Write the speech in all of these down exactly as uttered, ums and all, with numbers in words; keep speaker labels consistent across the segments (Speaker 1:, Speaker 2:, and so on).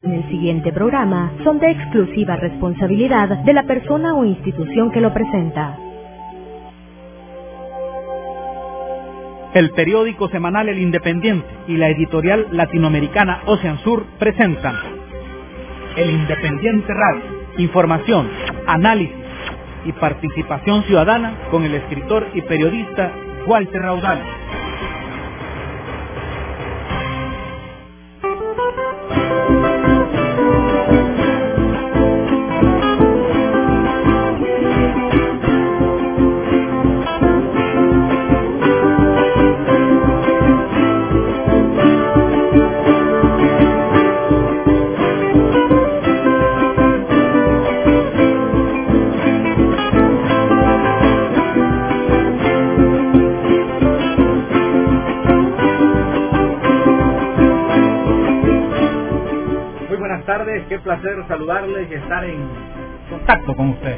Speaker 1: En el siguiente programa son de exclusiva responsabilidad de la persona o institución que lo presenta.
Speaker 2: El periódico semanal El Independiente y la editorial latinoamericana Ocean Sur presentan El Independiente Radio. Información, análisis y participación ciudadana con el escritor y periodista Walter Raudales. Qué placer saludarles y estar en contacto con ustedes.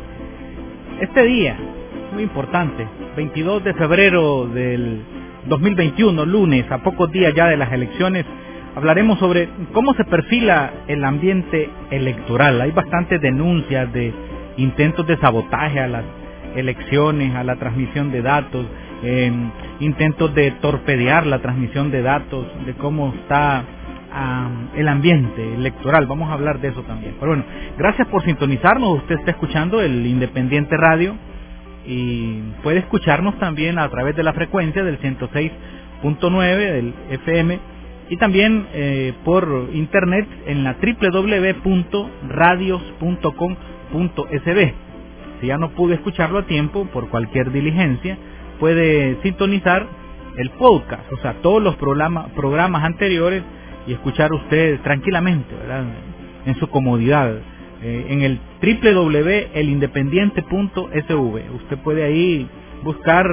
Speaker 2: Este día, muy importante, veintidós de febrero del dos mil veintiuno, lunes, a pocos días ya de las elecciones, hablaremos sobre cómo se perfila el ambiente electoral. Hay bastantes denuncias de intentos de sabotaje a las elecciones, a la transmisión de datos, eh, intentos de torpedear la transmisión de datos, de cómo está Um, el ambiente electoral. Vamos a hablar de eso también. Pero bueno, gracias por sintonizarnos. Usted está escuchando el Independiente Radio y puede escucharnos también a través de la frecuencia del ciento seis punto nueve del F M y también eh, por internet en la doble u doble u doble u punto radios punto com punto s b. Si ya no pude escucharlo a tiempo por cualquier diligencia, puede sintonizar el podcast, o sea, todos los programa, programas anteriores y escuchar usted tranquilamente, ¿verdad?, en su comodidad, eh, en el doble u doble u doble u punto el independiente punto s v. Usted puede ahí buscar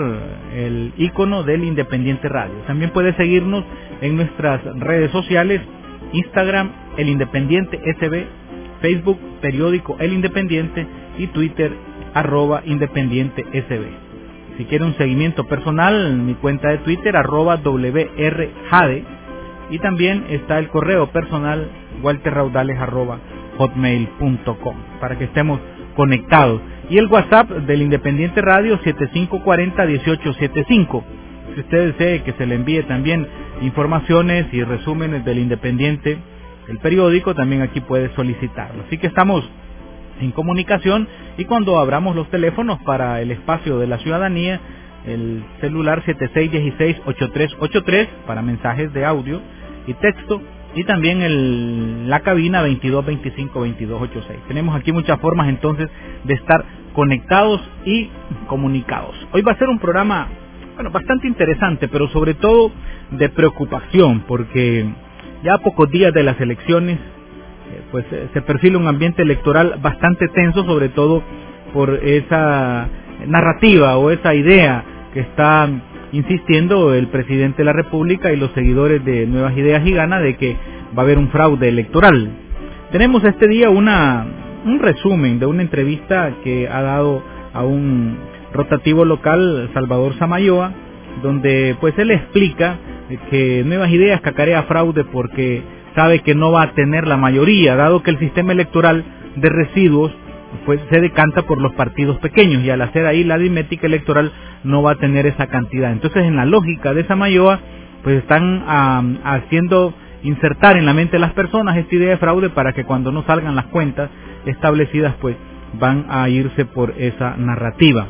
Speaker 2: el icono del Independiente Radio. También puede seguirnos en nuestras redes sociales, Instagram, El Independiente S B, Facebook, Periódico El Independiente y Twitter, arroba Independiente S B. Si quiere un seguimiento personal, mi cuenta de Twitter, arroba W R Jade. Y también está el correo personal walterraudales arroba hotmail punto com para que estemos conectados. Y el WhatsApp del Independiente Radio siete cinco cuatro cero, uno ocho siete cinco. Si usted desea que se le envíe también informaciones y resúmenes del Independiente, el periódico, también aquí puede solicitarlo. Así que estamos en comunicación y cuando abramos los teléfonos para el espacio de la ciudadanía, el celular siete seis uno seis, ocho tres ocho tres para mensajes de audio y texto, y también el, la cabina veintidós veinticinco veintidós ochenta y seis. Tenemos aquí muchas formas entonces de estar conectados y comunicados. Hoy va a ser un programa, bueno, bastante interesante, pero sobre todo de preocupación, porque ya a pocos días de las elecciones, eh, pues eh, se perfila un ambiente electoral bastante tenso, sobre todo por esa narrativa o esa idea que está insistiendo el presidente de la República y los seguidores de Nuevas Ideas y Ganas de que va a haber un fraude electoral. Tenemos este día una un resumen de una entrevista que ha dado a un rotativo local, Salvador Samayoa, donde pues él explica que Nuevas Ideas cacarea fraude porque sabe que no va a tener la mayoría, dado que el sistema electoral de residuos pues se decanta por los partidos pequeños y al hacer ahí la aritmética electoral no va a tener esa cantidad. Entonces, en la lógica de Samayoa, pues están um, haciendo insertar en la mente de las personas esta idea de fraude para que cuando no salgan las cuentas establecidas, pues van a irse por esa narrativa.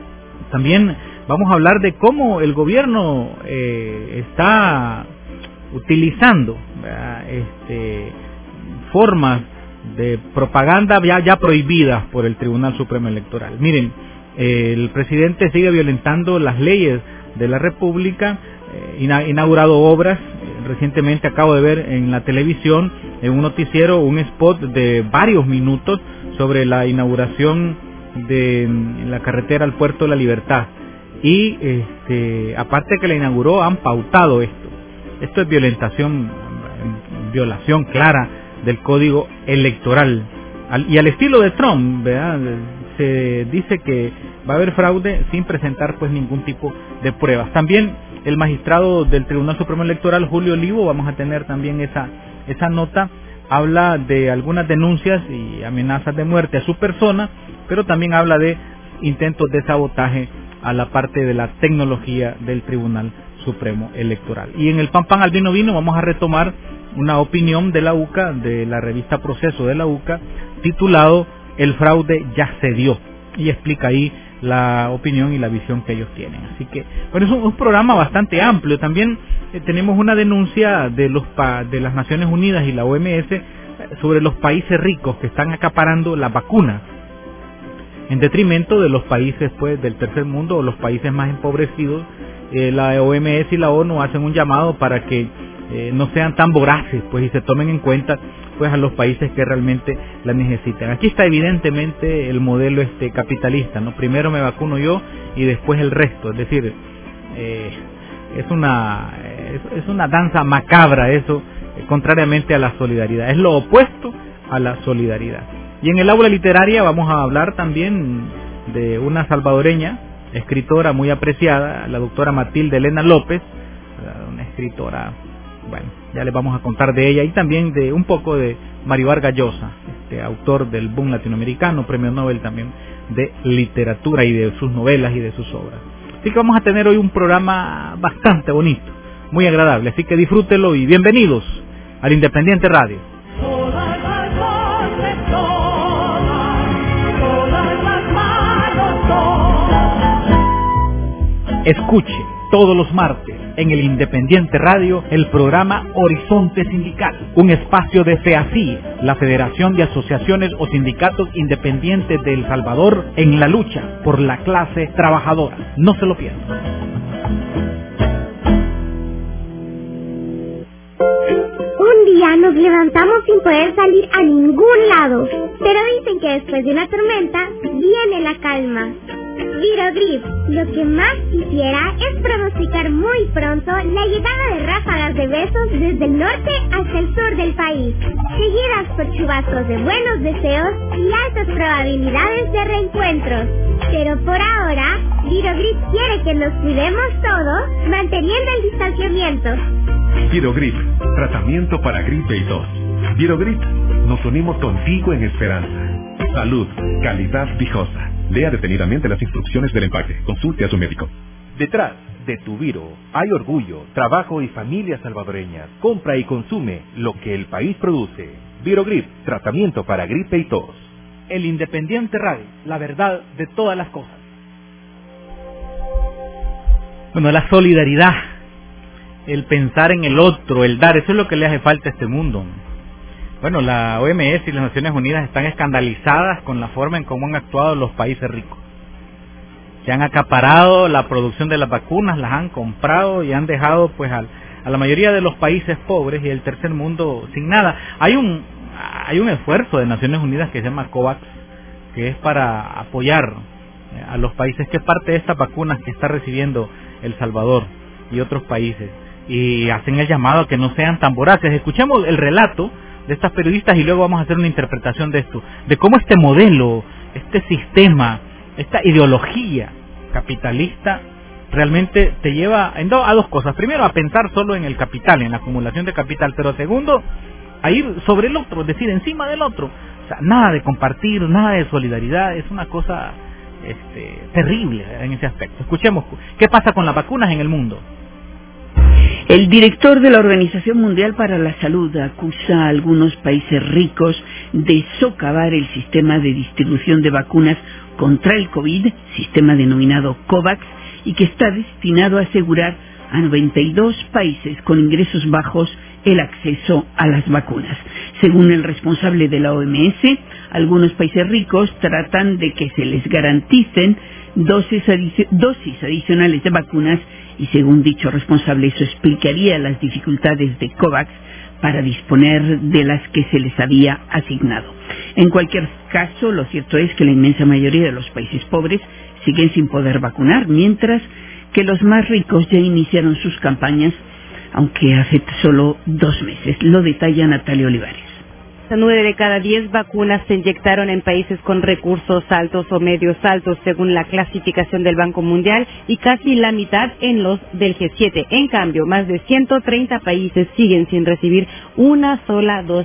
Speaker 2: También vamos a hablar de cómo el gobierno eh, está utilizando ¿verdad? este formas de propaganda ya, ya prohibidas por el Tribunal Supremo Electoral. Miren, eh, el presidente sigue violentando las leyes de la República, eh, ha inaugurado obras. Eh, recientemente acabo de ver en la televisión, en un noticiero, un spot de varios minutos sobre la inauguración de la carretera al Puerto de la Libertad. Y este, aparte que la inauguró, han pautado esto. Esto es violentación, violación clara del Código Electoral. Al, y al estilo de Trump, ¿verdad? Se dice que va a haber fraude sin presentar pues ningún tipo de pruebas. También el magistrado del Tribunal Supremo Electoral, Julio Olivo, vamos a tener también esa esa nota habla de algunas denuncias y amenazas de muerte a su persona, pero también habla de intentos de sabotaje a la parte de la tecnología del Tribunal Supremo Electoral. Y en el Pan Pan al Vino Vino vamos a retomar una opinión de la U C A, de la revista Proceso de la U C A, titulado El fraude ya se dio, y explica ahí la opinión y la visión que ellos tienen. Así que, bueno, es un, un programa bastante amplio. También eh, tenemos una denuncia de los pa, de las Naciones Unidas y la O M S eh, sobre los países ricos que están acaparando las vacunas en detrimento de los países pues del tercer mundo o los países más empobrecidos. Eh, la O M S y la ONU hacen un llamado para que eh, no sean tan voraces pues y se tomen en cuenta pues a los países que realmente la necesitan. Aquí está evidentemente el modelo este capitalista, ¿no? Primero me vacuno yo y después el resto, es decir, eh, es una es, es una danza macabra eso, eh, contrariamente a la solidaridad, es lo opuesto a la solidaridad. Y en el aula literaria vamos a hablar también de una salvadoreña, escritora muy apreciada, la doctora Matilde Elena López, una escritora, bueno, ya les vamos a contar de ella, y también de un poco de Mario Vargas Llosa, este autor del boom latinoamericano, premio Nobel también de literatura y de sus novelas y de sus obras. Así que vamos a tener hoy un programa bastante bonito, muy agradable, así que disfrútelo y bienvenidos al Independiente Radio. Escuche todos los martes en el Independiente Radio el programa Horizonte Sindical, un espacio de FEACI, la Federación de Asociaciones o Sindicatos Independientes de El Salvador, en la lucha por la clase trabajadora. No se lo pierdan.
Speaker 3: Un día nos levantamos sin poder salir a ningún lado, pero dicen que después de una tormenta viene la calma. Virogrip, lo que más quisiera es pronosticar muy pronto la llegada de ráfagas de besos desde el norte hasta el sur del país, seguidas por chubascos de buenos deseos y altas probabilidades de reencuentros. Pero por ahora, Virogrip quiere que nos cuidemos todos, manteniendo el distanciamiento.
Speaker 4: Virogrip, tratamiento para gripe y tos. Virogrip, nos unimos contigo en esperanza. Salud, calidad viejosa. Lea detenidamente las instrucciones del empaque. Consulte a su médico.
Speaker 5: Detrás de tu Viro hay orgullo, trabajo y familias salvadoreñas. Compra y consume lo que el país produce. Virogrip, tratamiento para gripe y tos.
Speaker 2: El Independiente Radio, la verdad de todas las cosas. Bueno, la solidaridad, el pensar en el otro, el dar, eso es lo que le hace falta a este mundo. Bueno, la O M S y las Naciones Unidas están escandalizadas con la forma en cómo han actuado los países ricos. Se han acaparado la producción de las vacunas, las han comprado y han dejado pues al, a la mayoría de los países pobres y el tercer mundo sin nada. Hay un hay un esfuerzo de Naciones Unidas que se llama COVAX, que es para apoyar a los países, que es parte de estas vacunas que está recibiendo El Salvador y otros países, y hacen el llamado a que no sean tan voraces. Escuchemos el relato de estas periodistas y luego vamos a hacer una interpretación de esto, de cómo este modelo, este sistema, esta ideología capitalista realmente te lleva a dos cosas. Primero, a pensar solo en el capital, en la acumulación de capital, pero segundo, a ir sobre el otro, es decir, encima del otro. O sea, nada de compartir, nada de solidaridad, es una cosa este, terrible en ese aspecto. Escuchemos qué pasa con las vacunas en el mundo.
Speaker 6: El director de la Organización Mundial para la Salud acusa a algunos países ricos de socavar el sistema de distribución de vacunas contra el COVID, sistema denominado COVAX, y que está destinado a asegurar a noventa y dos países con ingresos bajos el acceso a las vacunas. Según el responsable de la O M S, algunos países ricos tratan de que se les garanticen dosis, adic- dosis adicionales de vacunas, y según dicho responsable eso explicaría las dificultades de COVAX para disponer de las que se les había asignado. En cualquier caso, lo cierto es que la inmensa mayoría de los países pobres siguen sin poder vacunar, mientras que los más ricos ya iniciaron sus campañas, aunque hace solo dos meses. Lo detalla Natalia Olivares.
Speaker 7: Nueve de cada diez vacunas se inyectaron en países con recursos altos o medios altos, según la clasificación del Banco Mundial, y casi la mitad en los del G siete. En cambio, más de ciento treinta países siguen sin recibir una sola dosis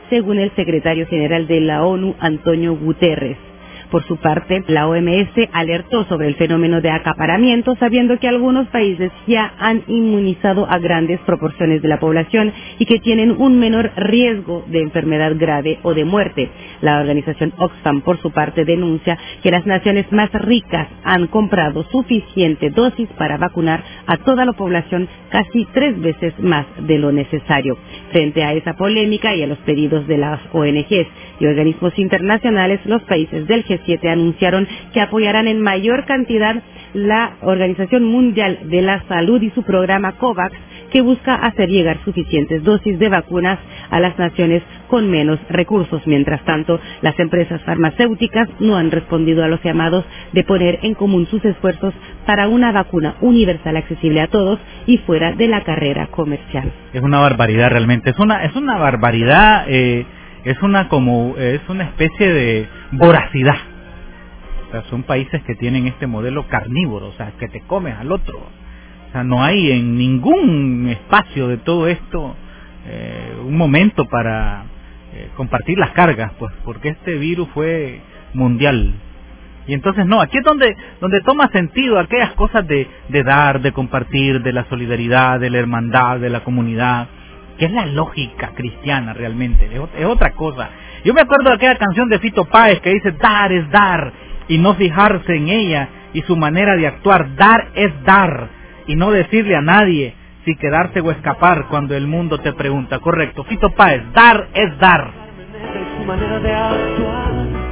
Speaker 7: según el secretario general de la ONU, Antonio Guterres. Por su parte, la O M S alertó sobre el fenómeno de acaparamiento, sabiendo que algunos países ya han inmunizado a grandes proporciones de la población y que tienen un menor riesgo de enfermedad grave o de muerte. La organización Oxfam, por su parte, denuncia que las naciones más ricas han comprado suficiente dosis para vacunar a toda la población, casi tres veces más de lo necesario. Frente a esa polémica y a los pedidos de las O N Ges y organismos internacionales, los países del G siete anunciaron que apoyarán en mayor cantidad la Organización Mundial de la Salud y su programa COVAX, que busca hacer llegar suficientes dosis de vacunas a las naciones con menos recursos. Mientras tanto, las empresas farmacéuticas no han respondido a los llamados de poner en común sus esfuerzos para una vacuna universal accesible a todos y fuera de la carrera comercial.
Speaker 2: Es una barbaridad realmente, es una es una barbaridad, eh, es una como es una especie de voracidad. O sea, son países que tienen este modelo carnívoro, o sea, que te comes al otro. O sea, no hay en ningún espacio de todo esto eh, un momento para eh, compartir las cargas, pues, porque este virus fue mundial. Y entonces no, aquí es donde donde toma sentido aquellas cosas de, de dar, de compartir, de la solidaridad, de la hermandad, de la comunidad, que es la lógica cristiana realmente, es, es otra cosa. Yo me acuerdo de aquella canción de Fito Páez que dice, dar es dar, y no fijarse en ella y su manera de actuar. Dar es dar, y no decirle a nadie si quedarse o escapar cuando el mundo te pregunta. Correcto, Fito Páez, dar es dar.
Speaker 8: Su manera de actuar.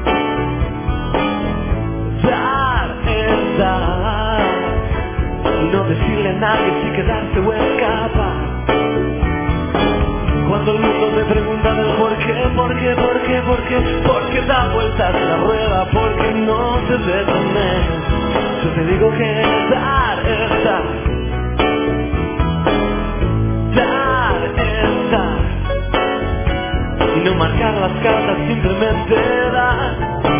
Speaker 8: Dar es dar, y no decirle a nadie si quedarse o escapar. Cuando el mundo me pregunta del por qué, por qué, por qué, por qué, por qué da vueltas la rueda, por qué no se detiene, yo te digo que dar es dar, dar es dar, y no marcar las cartas, simplemente dar,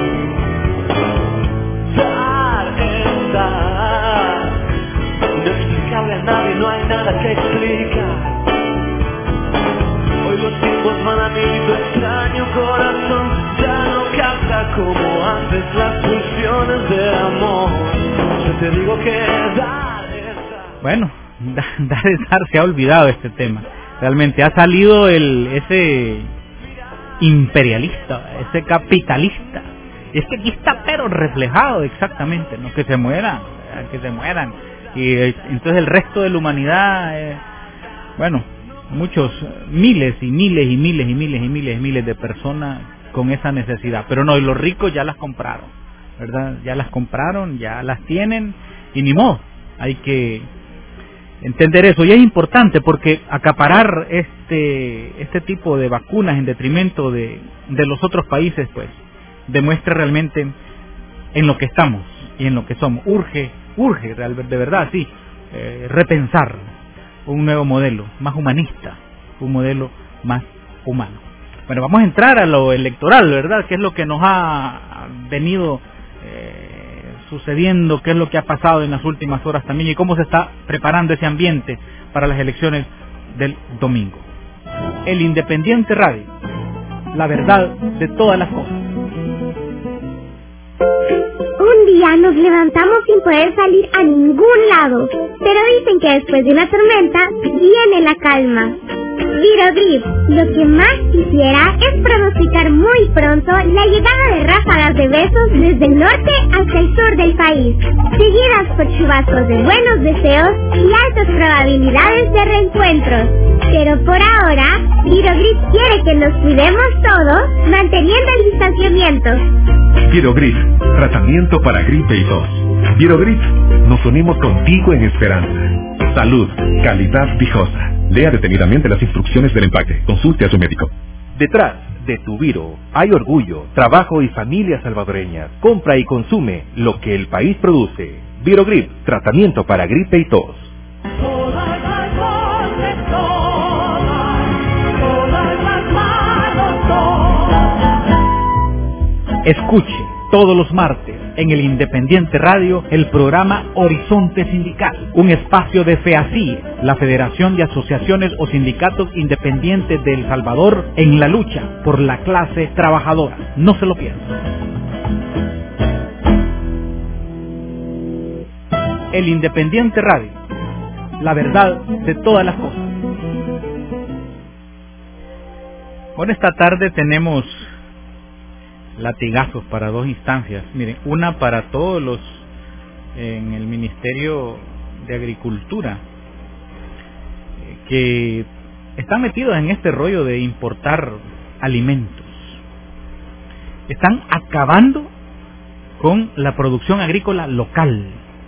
Speaker 8: dar es dar, no explicarle a nadie, no hay nada que explicar. Hoy los tiempos van a mí, tu extraño corazón ya no capta como antes las pulsiones de amor. Yo te digo que dar es dar.
Speaker 2: Bueno, dar es dar, se ha olvidado este tema. Realmente ha salido el ese imperialista, ese capitalista. Y es que aquí está pero reflejado exactamente, ¿no? Que se mueran, que se mueran. Y entonces el resto de la humanidad, eh, bueno, muchos, miles y miles y miles y miles y miles y miles de personas con esa necesidad. Pero no, y los ricos ya las compraron, ¿verdad? Ya las compraron, ya las tienen, y ni modo, hay que entender eso. Y es importante porque acaparar este este tipo de vacunas en detrimento de, de los otros países, pues, demuestra realmente en lo que estamos y en lo que somos. Urge, urge, de verdad, sí, eh, repensar un nuevo modelo, más humanista, un modelo más humano. Bueno, vamos a entrar a lo electoral, ¿verdad? ¿Qué es lo que nos ha venido eh, sucediendo? ¿Qué es lo que ha pasado en las últimas horas también? ¿Y cómo se está preparando ese ambiente para las elecciones del domingo? El Independiente Radio, la verdad de todas las cosas.
Speaker 3: Un día nos levantamos sin poder salir a ningún lado, pero dicen que después de una tormenta viene la calma. Virogrip, lo que más quisiera es pronosticar muy pronto la llegada de ráfagas de besos desde el norte hasta el sur del país, seguidas por chubascos de buenos deseos y altas probabilidades de reencuentros. Pero por ahora, Virogrip quiere que nos cuidemos todos, manteniendo el distanciamiento.
Speaker 4: Virogrip, tratamiento para gripe y tos. Virogrip, nos unimos contigo en esperanza. Salud, calidad Vijosa. Lea detenidamente las instrucciones del empaque. Consulte a su médico.
Speaker 5: Detrás de tu Viro hay orgullo, trabajo y familias salvadoreñas. Compra y consume lo que el país produce. Virogrip, tratamiento para gripe y tos.
Speaker 2: Escuche todos los martes en el Independiente Radio el programa Horizonte Sindical, un espacio de FEACIE, la Federación de Asociaciones o Sindicatos Independientes de El Salvador, en la lucha por la clase trabajadora. No se lo pierdan. El Independiente Radio, la verdad de todas las cosas. Bueno, esta tarde tenemos latigazos para dos instancias. Miren, una para todos los en el Ministerio de Agricultura que están metidos en este rollo de importar alimentos. Están acabando con la producción agrícola local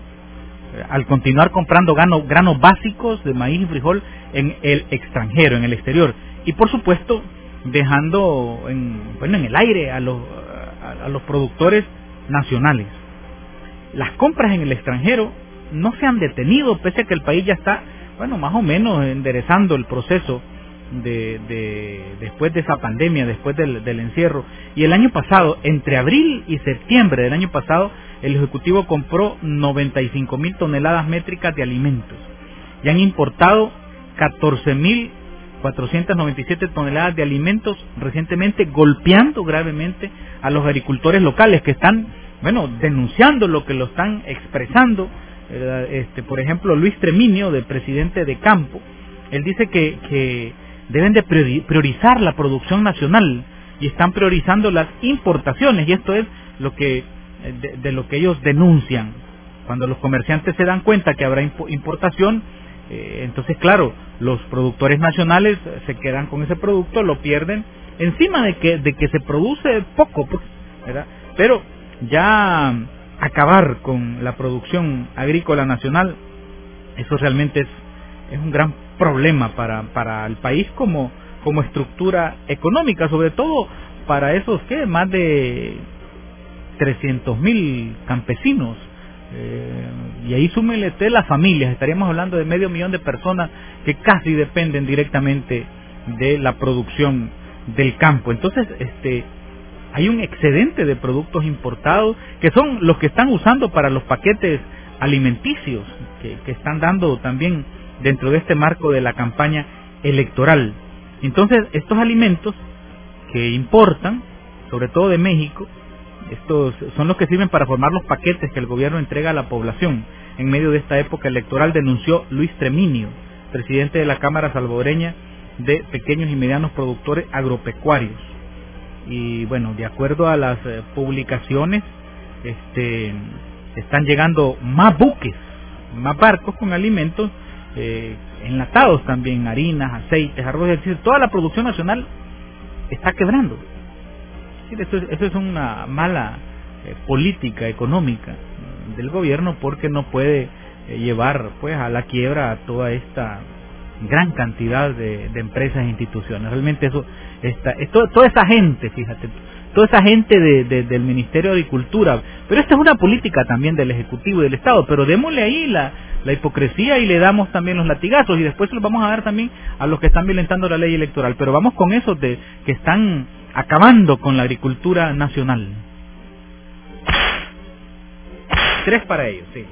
Speaker 2: al continuar comprando granos, granos básicos de maíz y frijol en el extranjero, en el exterior, y por supuesto dejando en, bueno, en el aire a los, a, a los productores nacionales. Las compras en el extranjero no se han detenido, pese a que el país ya está, bueno, más o menos enderezando el proceso de, de después de esa pandemia, después del, del encierro. Y el año pasado, entre abril y septiembre del año pasado, el Ejecutivo compró noventa y cinco mil toneladas métricas de alimentos y han importado catorce mil cuatrocientas noventa y siete toneladas de alimentos recientemente, golpeando gravemente a los agricultores locales que están, bueno, denunciando lo que lo están expresando. Este, por ejemplo, Luis Treminio, del presidente de Campo, él dice que, que deben de priorizar la producción nacional y están priorizando las importaciones, y esto es lo que de, de lo que ellos denuncian. Cuando los comerciantes se dan cuenta que habrá importación, eh, entonces claro, los productores nacionales se quedan con ese producto, lo pierden, encima de que de que se produce poco, pues, ¿verdad? Pero ya acabar con la producción agrícola nacional, eso realmente es, es un gran problema para, para el país como, como estructura económica, sobre todo para esos que más de trescientos mil campesinos. Eh, y ahí súmele usted las familias, estaríamos hablando de medio millón de personas que casi dependen directamente de la producción del campo. Entonces, este, hay un excedente de productos importados que son los que están usando para los paquetes alimenticios que, que están dando también dentro de este marco de la campaña electoral. Entonces, estos alimentos que importan, sobre todo de México, estos son los que sirven para formar los paquetes que el gobierno entrega a la población en medio de esta época electoral, denunció Luis Treminio, presidente de la Cámara Salvadoreña de Pequeños y Medianos Productores Agropecuarios. Y bueno, de acuerdo a las eh, publicaciones, este, están llegando más buques, más barcos con alimentos eh, enlatados también, harinas, aceites, arroz, es decir, toda la producción nacional está quebrando. Eso es, eso es una mala eh, política económica del gobierno, porque no puede eh, llevar pues a la quiebra a toda esta gran cantidad de, de empresas e instituciones. Realmente eso está, esto, toda esa gente, fíjate, toda esa gente de, de, del Ministerio de Agricultura, pero esta es una política también del Ejecutivo y del Estado, pero démosle ahí la, la hipocresía y le damos también los latigazos, y después se los vamos a dar también a los que están violentando la ley electoral, pero vamos con esos de que están acabando con la agricultura nacional. Tres para ellos, sí.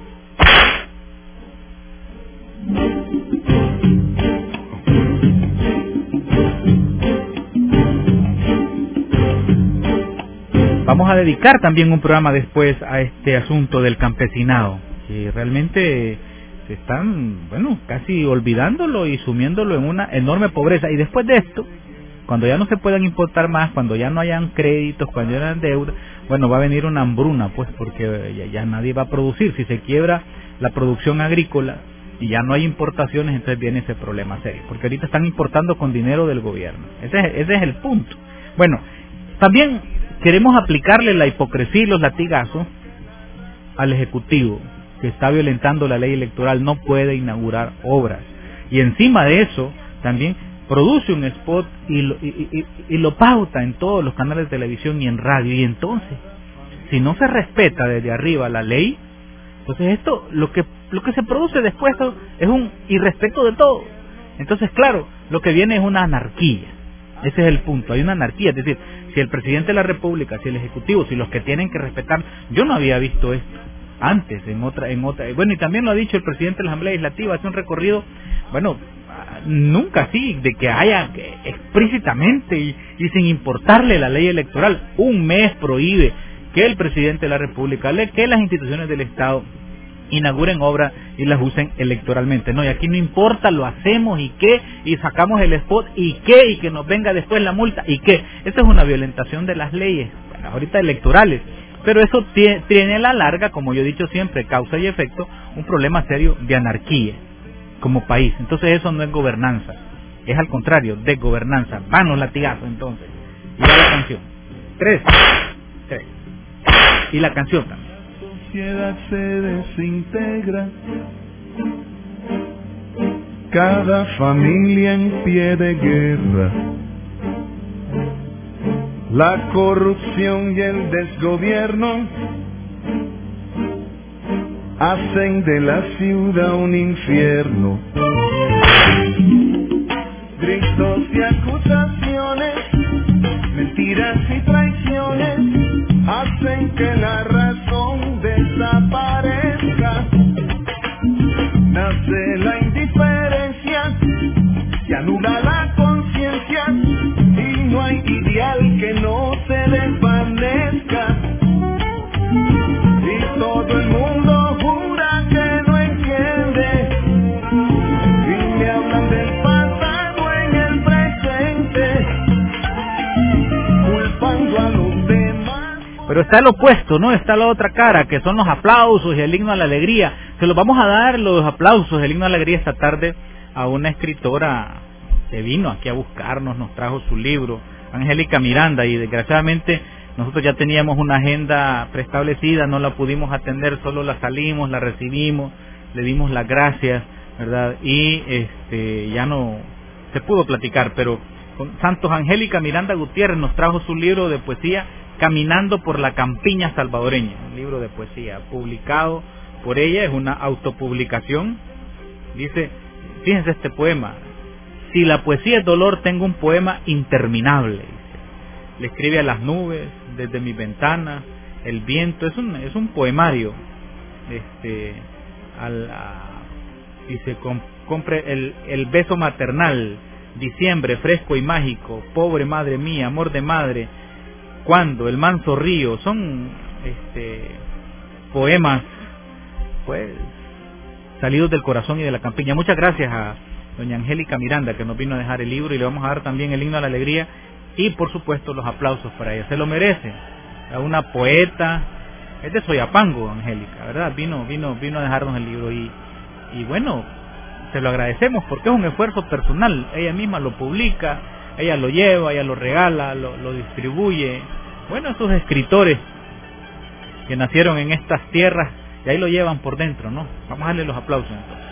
Speaker 2: Vamos a dedicar también un programa después a este asunto del campesinado, que realmente se están, bueno, casi olvidándolo y sumiéndolo en una enorme pobreza. Y después de esto, cuando ya no se puedan importar más, cuando ya no hayan créditos, cuando ya no hayan deuda, bueno, va a venir una hambruna, pues, porque ya, ya nadie va a producir. Si se quiebra la producción agrícola y ya no hay importaciones, entonces viene ese problema serio, porque ahorita están importando con dinero del gobierno. Ese es, ese es el punto. Bueno, también queremos aplicarle la hipocresía y los latigazos al Ejecutivo, que está violentando la ley electoral, no puede inaugurar obras. Y encima de eso, también produce un spot y lo, y, y, y lo pauta en todos los canales de televisión y en radio. Y entonces, si no se respeta desde arriba la ley, entonces esto, lo que lo que se produce después es un irrespeto de todo. Entonces, claro, lo que viene es una anarquía. Ese es el punto, hay una anarquía, es decir, si el presidente de la República, si el Ejecutivo, si los que tienen que respetar, yo no había visto esto antes, en otra, en otra, bueno, y también lo ha dicho el presidente de la Asamblea Legislativa, hace un recorrido, bueno, nunca así, de que haya explícitamente y, y sin importarle la ley electoral, un mes prohíbe que el presidente de la República, que las instituciones del Estado inauguren obras y las usen electoralmente. No, y aquí no importa, lo hacemos y qué, y sacamos el spot y qué, y que nos venga después la multa y qué. Esa es una violentación de las leyes, bueno, ahorita electorales, pero eso tiene a la larga, como yo he dicho siempre, causa y efecto, un problema serio de anarquía como país. Entonces eso no es gobernanza, es al contrario, desgobernanza. Van los latigazos entonces. Y va la canción. Tres. Tres. Y la canción también.
Speaker 9: La sociedad se desintegra, cada familia en pie de guerra, la corrupción y el desgobierno hacen de la ciudad un infierno. Gritos y acusaciones, mentiras y traiciones hacen que la razón desaparezca. Nace la indiferencia, se anula la conciencia y no hay ideal que no se desvanezca. Y todo el mundo jura que no entiende y me hablan del pasado en el presente, culpando a los demás.
Speaker 2: Pero está el opuesto, ¿no? Está la otra cara, que son los aplausos y el himno a la alegría. Se los vamos a dar, los aplausos, el himno a la alegría, esta tarde a una escritora que vino aquí a buscarnos, nos trajo su libro, Angélica Miranda, y desgraciadamente nosotros ya teníamos una agenda preestablecida, no la pudimos atender, solo la salimos, la recibimos, le dimos las gracias, ¿verdad? Y este ya no se pudo platicar, pero con Santos Angélica Miranda Gutiérrez nos trajo su libro de poesía, Caminando por la Campiña Salvadoreña, un libro de poesía publicado por ella, es una autopublicación. Dice, fíjense este poema: si la poesía es dolor, tengo un poema interminable. Dice. Le escribe a las nubes, desde mi ventana, el viento, es un es un poemario. Este, al, a, dice, com, compre el, el beso maternal, diciembre fresco y mágico, pobre madre mía, amor de madre, cuando, el manso río, son este poemas pues salidos del corazón y de la campiña. Muchas gracias a doña Angélica Miranda, que nos vino a dejar el libro, y le vamos a dar también el himno a la alegría y por supuesto los aplausos para ella, se lo merece. A una poeta, es de Soyapango, Angélica, ¿verdad? Vino, vino, vino a dejarnos el libro y, y bueno, se lo agradecemos porque es un esfuerzo personal, ella misma lo publica, ella lo lleva, ella lo regala, lo, lo distribuye. Bueno, esos escritores que nacieron en estas tierras y ahí lo llevan por dentro, ¿no? Vamos a darle los aplausos entonces.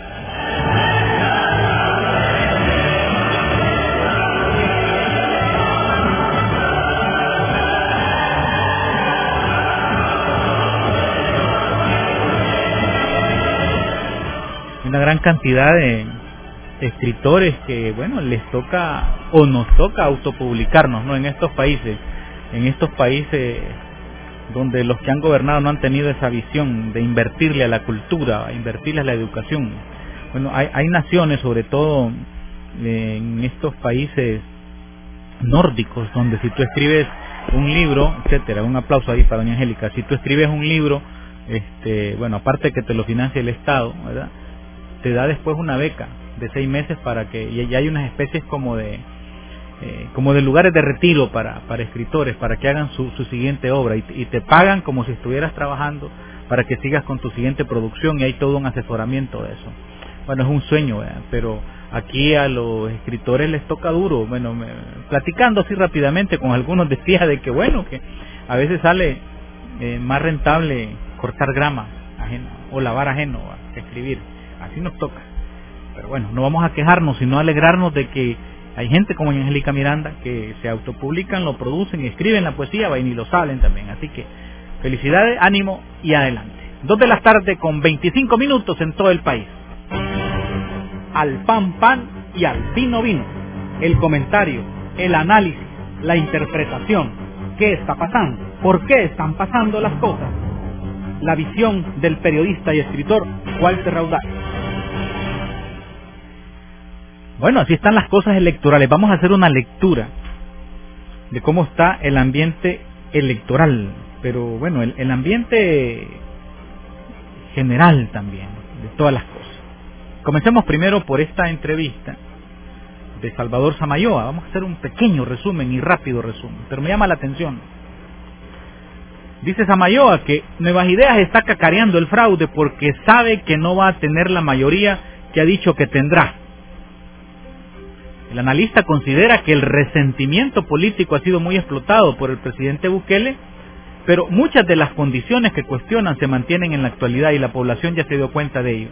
Speaker 2: Una gran cantidad de escritores que, bueno, les toca o nos toca autopublicarnos, ¿no? En estos países, en estos países donde los que han gobernado no han tenido esa visión de invertirle a la cultura, a invertirle a la educación. Bueno, hay, hay naciones, sobre todo en estos países nórdicos, donde si tú escribes un libro, etcétera, un aplauso ahí para doña Angélica, si tú escribes un libro, este, bueno, aparte que te lo financia el Estado, ¿verdad?, te da después una beca de seis meses para que, y ya hay unas especies como de eh, como de lugares de retiro para para escritores, para que hagan su, su siguiente obra, y, y te pagan como si estuvieras trabajando para que sigas con tu siguiente producción, y hay todo un asesoramiento de eso. Bueno, es un sueño, ¿verdad? Pero aquí a los escritores les toca duro. Bueno, me, platicando así rápidamente con algunos, decía de que bueno, que a veces sale eh, más rentable cortar grama ajeno o lavar ajeno que escribir. Así nos toca. Pero bueno, no vamos a quejarnos, sino alegrarnos de que hay gente como Angélica Miranda que se autopublican, lo producen y escriben la poesía, y ni lo salen también. Así que felicidades, ánimo y adelante. Dos de la tarde con veinticinco minutos en todo el país. Al pan pan y al vino vino. El comentario, el análisis, la interpretación. ¿Qué está pasando? ¿Por qué están pasando las cosas? La visión del periodista y escritor Walter Raudal. Bueno, así están las cosas electorales. Vamos a hacer una lectura de cómo está el ambiente electoral, pero bueno, el, el ambiente general también, de todas las cosas. Comencemos primero por esta entrevista de Salvador Samayoa. Vamos a hacer un pequeño resumen y rápido resumen, pero me llama la atención. Dice Samayoa que Nuevas Ideas está cacareando el fraude porque sabe que no va a tener la mayoría que ha dicho que tendrá. El analista considera que el resentimiento político ha sido muy explotado por el presidente Bukele, pero muchas de las condiciones que cuestionan se mantienen en la actualidad y la población ya se dio cuenta de ello.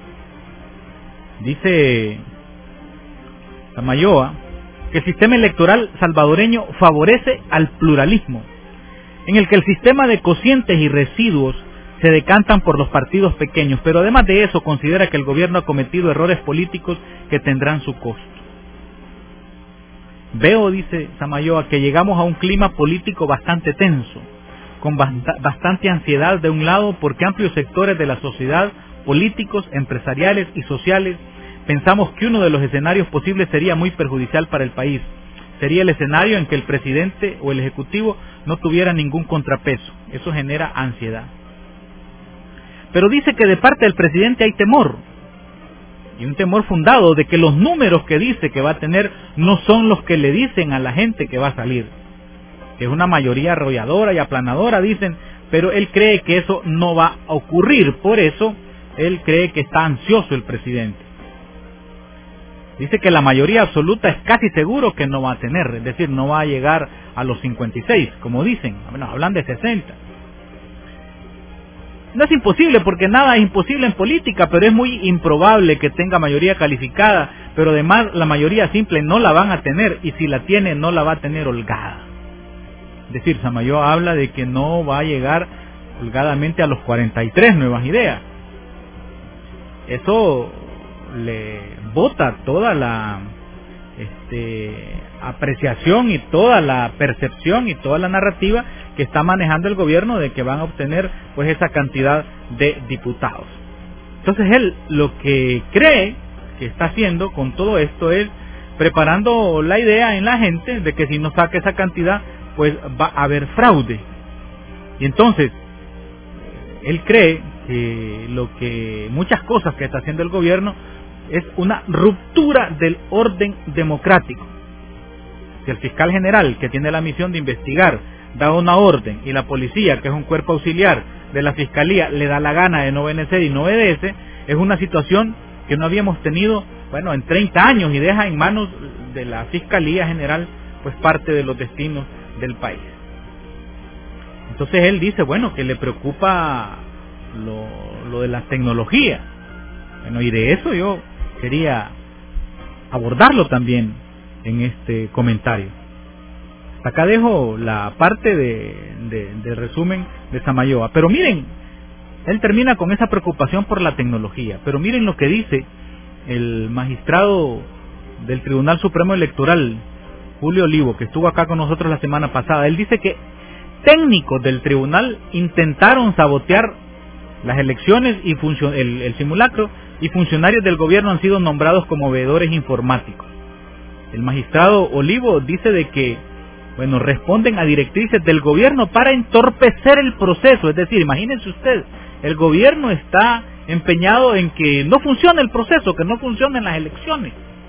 Speaker 2: Dice Samayoa que el sistema electoral salvadoreño favorece al pluralismo, en el que el sistema de cocientes y residuos se decantan por los partidos pequeños, pero además de eso considera que el gobierno ha cometido errores políticos que tendrán su costo. Veo, dice Samayoa, que llegamos a un clima político bastante tenso, con bastante ansiedad de un lado, porque amplios sectores de la sociedad, políticos, empresariales y sociales, pensamos que uno de los escenarios posibles sería muy perjudicial para el país. Sería el escenario en que el presidente o el ejecutivo no tuviera ningún contrapeso. Eso genera ansiedad. Pero dice que de parte del presidente hay temor, y un temor fundado de que los números que dice que va a tener no son los que le dicen a la gente que va a salir, que es una mayoría arrolladora y aplanadora, dicen, pero él cree que eso no va a ocurrir. Por eso él cree que está ansioso el presidente. Dice que la mayoría absoluta es casi seguro que no va a tener, es decir, no va a llegar a los cincuenta y seis, como dicen, bueno, hablan de sesenta. No es imposible, porque nada es imposible en política, pero es muy improbable que tenga mayoría calificada, pero además la mayoría simple no la van a tener, y si la tiene, no la va a tener holgada. Es decir, Samayoa habla de que no va a llegar holgadamente a los cuarenta y tres Nuevas Ideas. Eso le bota toda la este, apreciación y toda la percepción y toda la narrativa que está manejando el gobierno de que van a obtener pues esa cantidad de diputados. Entonces él lo que cree que está haciendo con todo esto es preparando la idea en la gente de que si no saca esa cantidad pues va a haber fraude. Y entonces él cree que lo que muchas cosas que está haciendo el gobierno es una ruptura del orden democrático. Si el fiscal general, que tiene la misión de investigar, da una orden, y la policía, que es un cuerpo auxiliar de la fiscalía, le da la gana de no obedecer y no obedece, es una situación que no habíamos tenido, bueno, en treinta años, y deja en manos de la fiscalía general pues parte de los destinos del país. Entonces él dice, bueno, que le preocupa lo, lo de la tecnología. Bueno, y de eso yo quería abordarlo también en este comentario. Acá dejo la parte de, de, de resumen de Samayoa. Pero miren, él termina con esa preocupación por la tecnología. Pero miren lo que dice el magistrado del Tribunal Supremo Electoral, Julio Olivo, que estuvo acá con nosotros la semana pasada. Él dice que técnicos del tribunal intentaron sabotear las elecciones y el, el simulacro, y funcionarios del gobierno han sido nombrados como veedores informáticos. El magistrado Olivo dice de que, bueno, responden a directrices del gobierno para entorpecer el proceso. Es decir, imagínense usted, el gobierno está empeñado en que no funcione el proceso, que no funcionen las elecciones.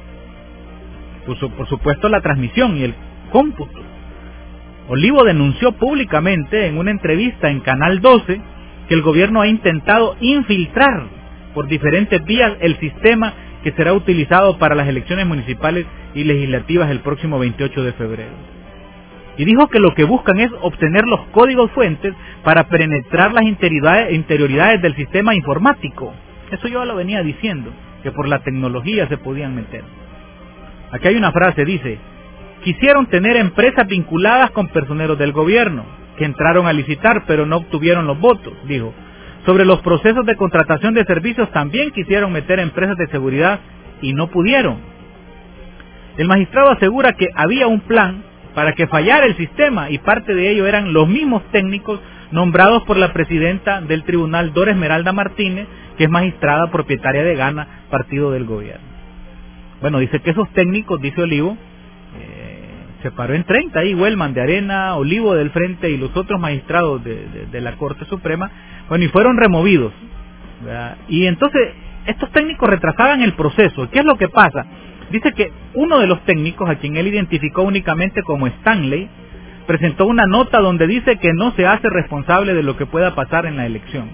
Speaker 2: Por, su, por supuesto, la transmisión y el cómputo. Olivo denunció públicamente en una entrevista en Canal doce que el gobierno ha intentado infiltrar por diferentes vías el sistema que será utilizado para las elecciones municipales y legislativas el próximo veintiocho de febrero. Y dijo que lo que buscan es obtener los códigos fuentes para penetrar las interioridades, interioridades del sistema informático. Eso yo lo venía diciendo, que por la tecnología se podían meter. Aquí hay una frase, dice: quisieron tener empresas vinculadas con personeros del gobierno, que entraron a licitar pero no obtuvieron los votos, dijo. Sobre los procesos de contratación de servicios también quisieron meter empresas de seguridad y no pudieron. El magistrado asegura que había un plan para que fallara el sistema y parte de ello eran los mismos técnicos nombrados por la presidenta del tribunal, Dora Esmeralda Martínez, que es magistrada propietaria de Gana, partido del gobierno. Bueno, dice que esos técnicos, dice Olivo, eh, se paró en treinta ahí, Wellman de Arena, Olivo del Frente y los otros magistrados de, de, de la Corte Suprema, bueno, y fueron removidos, ¿verdad? Y entonces estos técnicos retrasaban el proceso. ¿Qué es lo que pasa? Dice que uno de los técnicos, a quien él identificó únicamente como Stanley, presentó una nota donde dice que no se hace responsable de lo que pueda pasar en la elección.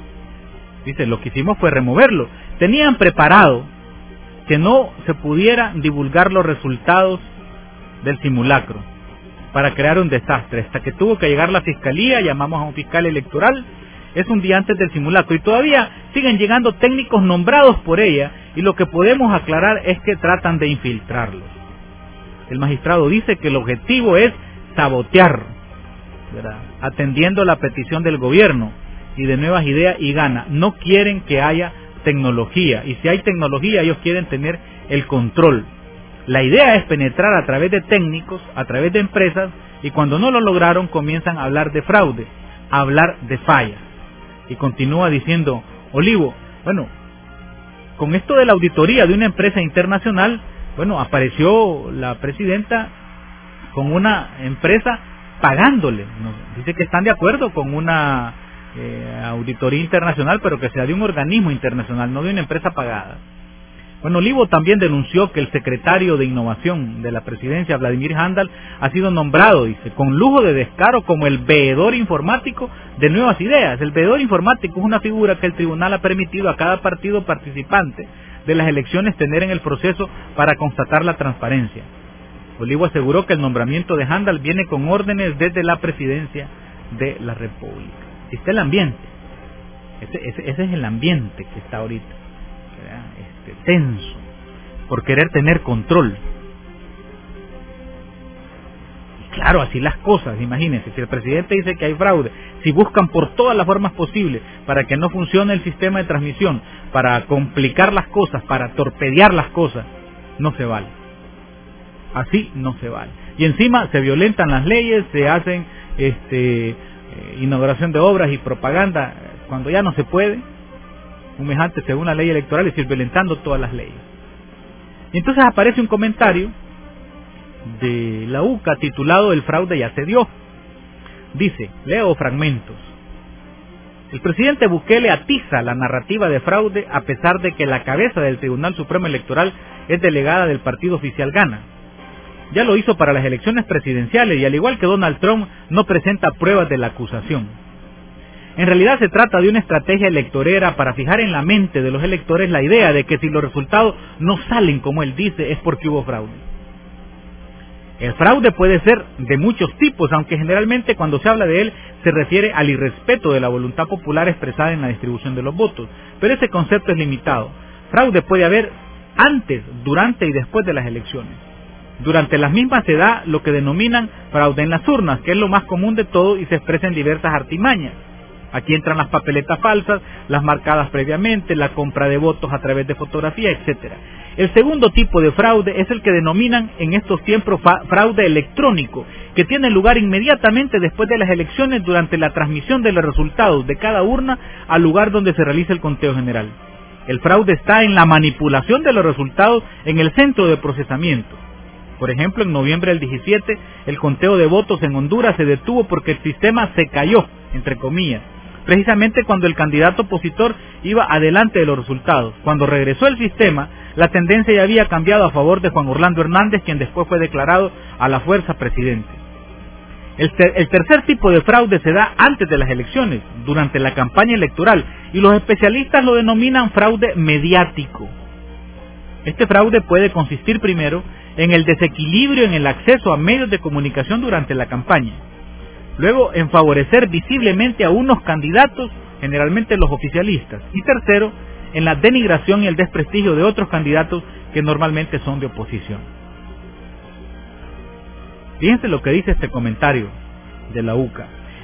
Speaker 2: Dice, lo que hicimos fue removerlo. Tenían preparado que no se pudieran divulgar los resultados del simulacro para crear un desastre, hasta que tuvo que llegar la fiscalía, llamamos a un fiscal electoral, es un día antes del simulacro, y todavía siguen llegando técnicos nombrados por ella, y lo que podemos aclarar es que tratan de infiltrarlos. El magistrado dice que el objetivo es sabotear, ¿verdad?, atendiendo la petición del gobierno y de Nuevas Ideas y Gana. No quieren que haya tecnología, y si hay tecnología ellos quieren tener el control. La idea es penetrar a través de técnicos, a través de empresas, y cuando no lo lograron comienzan a hablar de fraude, a hablar de falla. Y continúa diciendo Olivo, bueno, con esto de la auditoría de una empresa internacional, bueno, apareció la presidenta con una empresa pagándole, ¿no? Dice que están de acuerdo con una eh, auditoría internacional, pero que sea de un organismo internacional, no de una empresa pagada. Bueno, Olivo también denunció que el secretario de Innovación de la presidencia, Vladimir Handal, ha sido nombrado, dice, con lujo de descaro como el veedor informático de Nuevas Ideas. El veedor informático es una figura que el tribunal ha permitido a cada partido participante de las elecciones tener en el proceso para constatar la transparencia. Olivo aseguró que el nombramiento de Handal viene con órdenes desde la presidencia de la República. Este es el ambiente, ese, ese, ese es el ambiente que está ahorita, este, tenso, por querer tener control. Y claro, así las cosas, imagínense, si el presidente dice que hay fraude, si buscan por todas las formas posibles para que no funcione el sistema de transmisión, para complicar las cosas, para torpedear las cosas, no se vale. Así no se vale. Y encima se violentan las leyes, se hacen este, eh, inauguración de obras y propaganda cuando ya no se puede, humejante según la ley electoral, es decir, violentando todas las leyes. Y entonces aparece un comentario de la U C A titulado "El fraude ya se dio". Dice, leo fragmentos. El presidente Bukele atiza la narrativa de fraude a pesar de que la cabeza del Tribunal Supremo Electoral es delegada del partido oficial Gana. Ya lo hizo para las elecciones presidenciales y al igual que Donald Trump no presenta pruebas de la acusación. En realidad se trata de una estrategia electorera para fijar en la mente de los electores la idea de que si los resultados no salen como él dice es porque hubo fraude. El fraude puede ser de muchos tipos, aunque generalmente cuando se habla de él se refiere al irrespeto de la voluntad popular expresada en la distribución de los votos, pero ese concepto es limitado. Fraude puede haber antes, durante y después de las elecciones. Durante las mismas se da lo que denominan fraude en las urnas, que es lo más común de todo y se expresa en diversas artimañas. Aquí entran las papeletas falsas, las marcadas previamente, la compra de votos a través de fotografía, etcétera. El segundo tipo de fraude es el que denominan en estos tiempos fraude electrónico, que tiene lugar inmediatamente después de las elecciones durante la transmisión de los resultados de cada urna al lugar donde se realiza el conteo general. El fraude está en la manipulación de los resultados en el centro de procesamiento. Por ejemplo, en noviembre del diecisiete, el conteo de votos en Honduras se detuvo porque el sistema se cayó, entre comillas, precisamente cuando el candidato opositor iba adelante de los resultados. Cuando regresó el sistema, la tendencia ya había cambiado a favor de Juan Orlando Hernández, quien después fue declarado a la fuerza presidente. El, ter el tercer tipo de fraude se da antes de las elecciones, durante la campaña electoral, y los especialistas lo denominan fraude mediático. Este fraude puede consistir primero en el desequilibrio en el acceso a medios de comunicación durante la campaña. Luego, en favorecer visiblemente a unos candidatos, generalmente los oficialistas. Y tercero, en la denigración y el desprestigio de otros candidatos que normalmente son de oposición. Fíjense lo que dice este comentario de la U C A.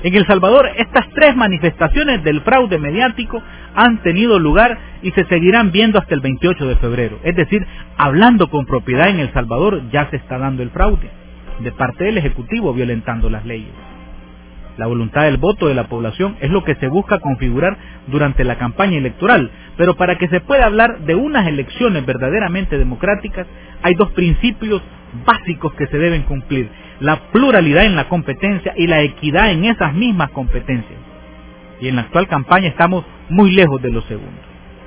Speaker 2: En El Salvador, estas tres manifestaciones del fraude mediático han tenido lugar y se seguirán viendo hasta el veintiocho de febrero. Es decir, hablando con propiedad, en El Salvador ya se está dando el fraude de parte del Ejecutivo violentando las leyes. La voluntad del voto de la población es lo que se busca configurar durante la campaña electoral, pero para que se pueda hablar de unas elecciones verdaderamente democráticas, hay dos principios básicos que se deben cumplir: la pluralidad en la competencia y la equidad en esas mismas competencias. Y en la actual campaña estamos muy lejos de los segundos.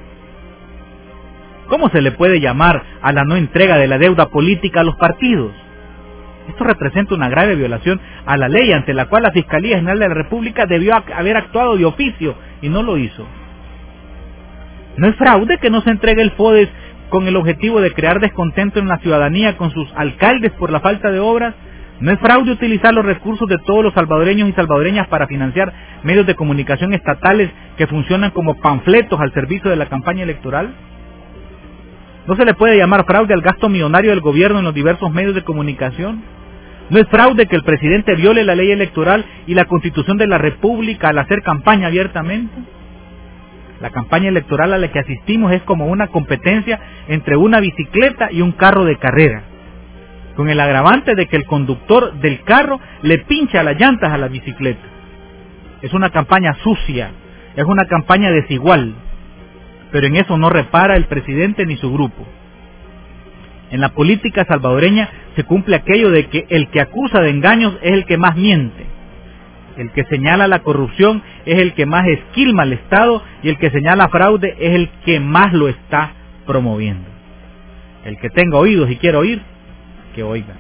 Speaker 2: ¿Cómo se le puede llamar a la no entrega de la deuda política a los partidos? Esto representa una grave violación a la ley ante la cual la Fiscalía General de la República debió haber actuado de oficio y no lo hizo. ¿No es fraude que no se entregue el FODES con el objetivo de crear descontento en la ciudadanía con sus alcaldes por la falta de obras? ¿No es fraude utilizar los recursos de todos los salvadoreños y salvadoreñas para financiar medios de comunicación estatales que funcionan como panfletos al servicio de la campaña electoral? ¿No se le puede llamar fraude al gasto millonario del gobierno en los diversos medios de comunicación? ¿No es fraude que el presidente viole la ley electoral y la Constitución de la República al hacer campaña abiertamente? La campaña electoral a la que asistimos es como una competencia entre una bicicleta y un carro de carrera, con el agravante de que el conductor del carro le pincha las llantas a la bicicleta. Es una campaña sucia, es una campaña desigual, pero en eso no repara el presidente ni su grupo. En la política salvadoreña se cumple aquello de que el que acusa de engaños es el que más miente. El que señala la corrupción es el que más esquilma al Estado y el que señala fraude es el que más lo está promoviendo. El que tenga oídos y quiera oír, que oiga.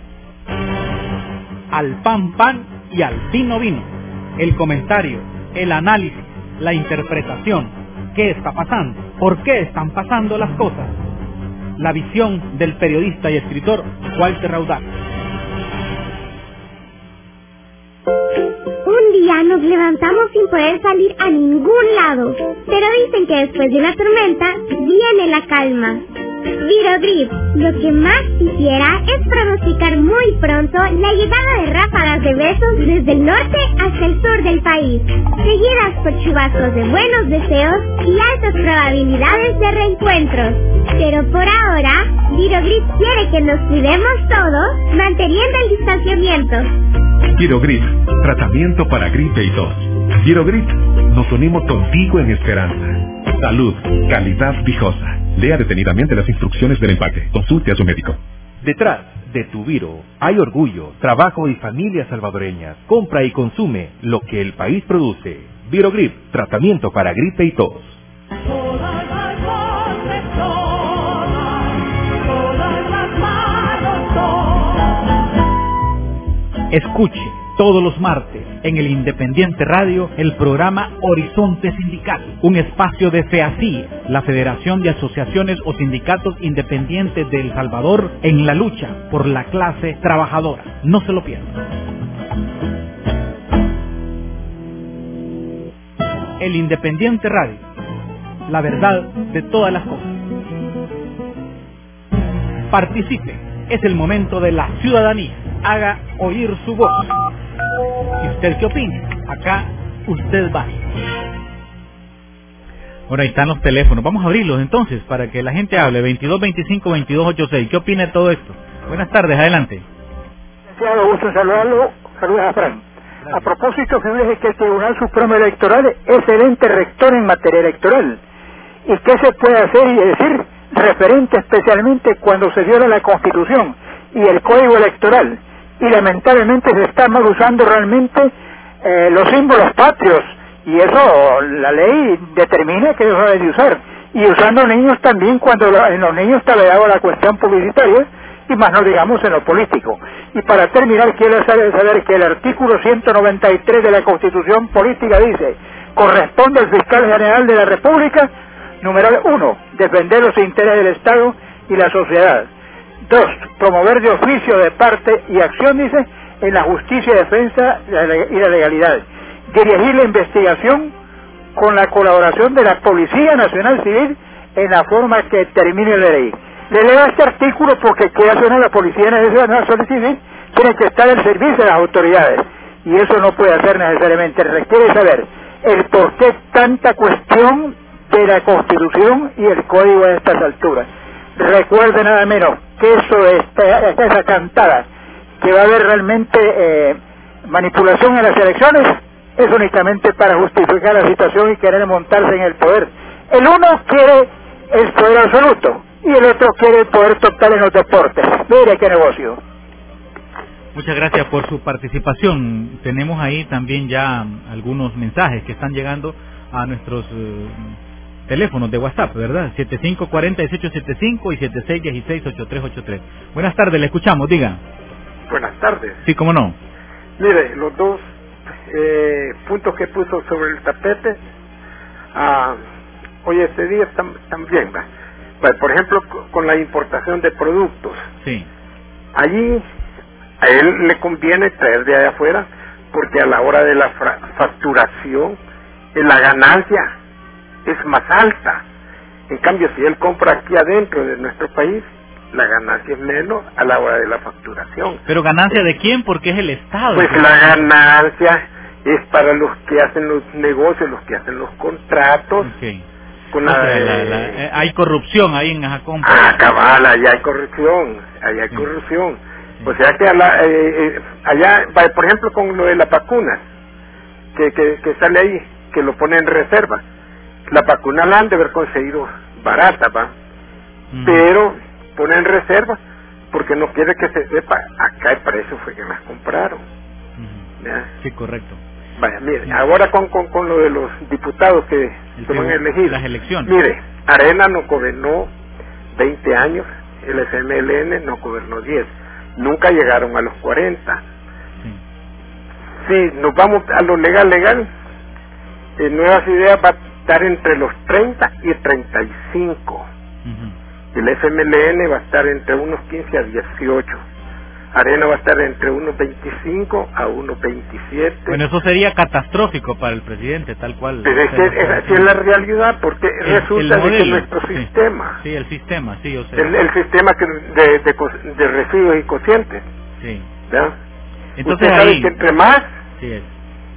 Speaker 2: Al pan pan y al vino vino. El comentario, el análisis, la interpretación. ¿Qué está pasando? ¿Por qué están pasando las cosas? La visión del periodista y escritor Walter Raudal.
Speaker 3: Un día nos levantamos sin poder salir a ningún lado, pero dicen que después de una tormenta viene la calma. Virogrip, lo que más quisiera es pronosticar muy pronto la llegada de ráfagas de besos desde el norte hasta el sur del país, seguidas por chubascos de buenos deseos y altas probabilidades de reencuentros. Pero por ahora, Virogrip quiere que nos cuidemos todos, manteniendo el distanciamiento.
Speaker 4: Virogrip, tratamiento para gripe y tos. Virogrip, nos unimos contigo en esperanza. Salud, calidad viejosa. Lea detenidamente las instrucciones del empaque. Consulte a su médico.
Speaker 5: Detrás de tu Viro hay orgullo, trabajo y familias salvadoreñas. Compra y consume lo que el país produce. Virogrip, tratamiento para gripe y tos.
Speaker 2: Escuche todos los martes en el Independiente Radio el programa Horizonte Sindical, un espacio de FEASI, la Federación de Asociaciones o Sindicatos Independientes de El Salvador, en la lucha por la clase trabajadora. No se lo pierda. El Independiente Radio, la verdad de todas las cosas. Participe, es el momento de la ciudadanía. Haga oír su voz. ¿Y usted qué opina? Acá usted va. Bueno, ahí están los teléfonos. Vamos a abrirlos entonces para que la gente hable. veintidós veinticinco veintidós ochenta y seis. ¿Qué opina de todo esto? Buenas tardes, adelante.
Speaker 10: Licenciado, gusto en saludarlo. Saludos a Fran. A propósito, fíjese que el Tribunal Supremo Electoral es el ente rector en materia electoral. ¿Y qué se puede hacer y decir referente especialmente cuando se viola la Constitución y el Código Electoral? Y lamentablemente se está mal usando realmente eh, los símbolos patrios, y eso la ley determina que eso debe de usar, y usando niños también cuando la, en los niños está vedado la cuestión publicitaria, y más no digamos en lo político. Y para terminar quiero saber, saber que el artículo ciento noventa y tres de la Constitución Política dice: corresponde al fiscal general de la República, numeral uno, defender los intereses del Estado y la sociedad. Dos, promover de oficio, de parte y acción, dice, en la justicia, defensa y la legalidad. Dirigir la investigación con la colaboración de la Policía Nacional Civil en la forma que determine la ley. Le leo este artículo porque queda suena la Policía Nacional Civil, tiene que estar al servicio de las autoridades. y eso no puede hacer necesariamente. Requiere saber el por qué tanta cuestión de la Constitución y el Código a estas alturas. Recuerde nada menos que eso, esta, esa cantada, que va a haber realmente eh, manipulación en las elecciones, es únicamente para justificar la situación y querer montarse en el poder. El uno quiere el poder absoluto y el otro quiere el poder total en los deportes. Mire qué negocio.
Speaker 2: Muchas gracias por su participación. Tenemos ahí también ya algunos mensajes que están llegando a nuestros uh, teléfonos de WhatsApp, ¿verdad? siete cinco cuatro cero, dieciocho setenta y cinco y siete seis uno seis, ocho tres ocho tres. Buenas tardes, le escuchamos, diga.
Speaker 11: Buenas tardes.
Speaker 2: Sí, cómo no.
Speaker 11: Mire, los dos eh, puntos que puso sobre el tapete, ah, hoy este día están, están bien, ¿va? Por ejemplo, con la importación de productos.
Speaker 2: Sí.
Speaker 11: Allí a él le conviene traer de allá afuera, porque a la hora de la facturación, la ganancia es más alta. En cambio, si él compra aquí adentro de nuestro país, la ganancia es menos a la hora de la facturación.
Speaker 2: ¿Pero ganancia de quién? Porque es el Estado.
Speaker 11: Pues la ganancia es para los que hacen los negocios, los que hacen los contratos.
Speaker 2: Okay.
Speaker 11: Con
Speaker 2: o
Speaker 11: la,
Speaker 2: sea, la, la, eh, hay corrupción ahí en esa compra.
Speaker 11: Ah, cabal, allá hay corrupción, allá hay sí. corrupción. Sí. O sea que a la, eh, eh, allá, por ejemplo, con lo de las vacunas, que, que, que sale ahí, que lo pone en reserva. La vacuna la han de haber conseguido barata, ¿va? Mm. Pero pone en reserva porque no quiere que se sepa acá el precio fue que las compraron. Mm.
Speaker 2: Sí, correcto.
Speaker 11: Vaya, mire, sí. ahora con, con, con lo de los diputados que el se van a elegir.
Speaker 2: Las elecciones.
Speaker 11: Mire, Arena no gobernó veinte años, el F M L N no gobernó diez. Nunca llegaron a los cuarenta. Sí. Si nos vamos a lo legal, legal, eh, Nuevas Ideas va a estar entre los treinta y treinta y cinco. Uh-huh. El F M L N va a estar entre unos quince a dieciocho. Arena va a estar entre unos veinticinco a unos veintisiete.
Speaker 2: Bueno, eso sería catastrófico para el presidente, tal cual.
Speaker 11: Pero es que esa es la realidad, porque el, resulta el de que nuestro
Speaker 2: sí.
Speaker 11: sistema...
Speaker 2: Sí, el sistema, sí, o sea...
Speaker 11: El, el sistema que de, de, de residuos y cocientes.
Speaker 2: Sí.
Speaker 11: ¿Ya?
Speaker 2: Entonces
Speaker 11: Usted sabe
Speaker 2: ahí...
Speaker 11: que entre más...
Speaker 2: Sí es.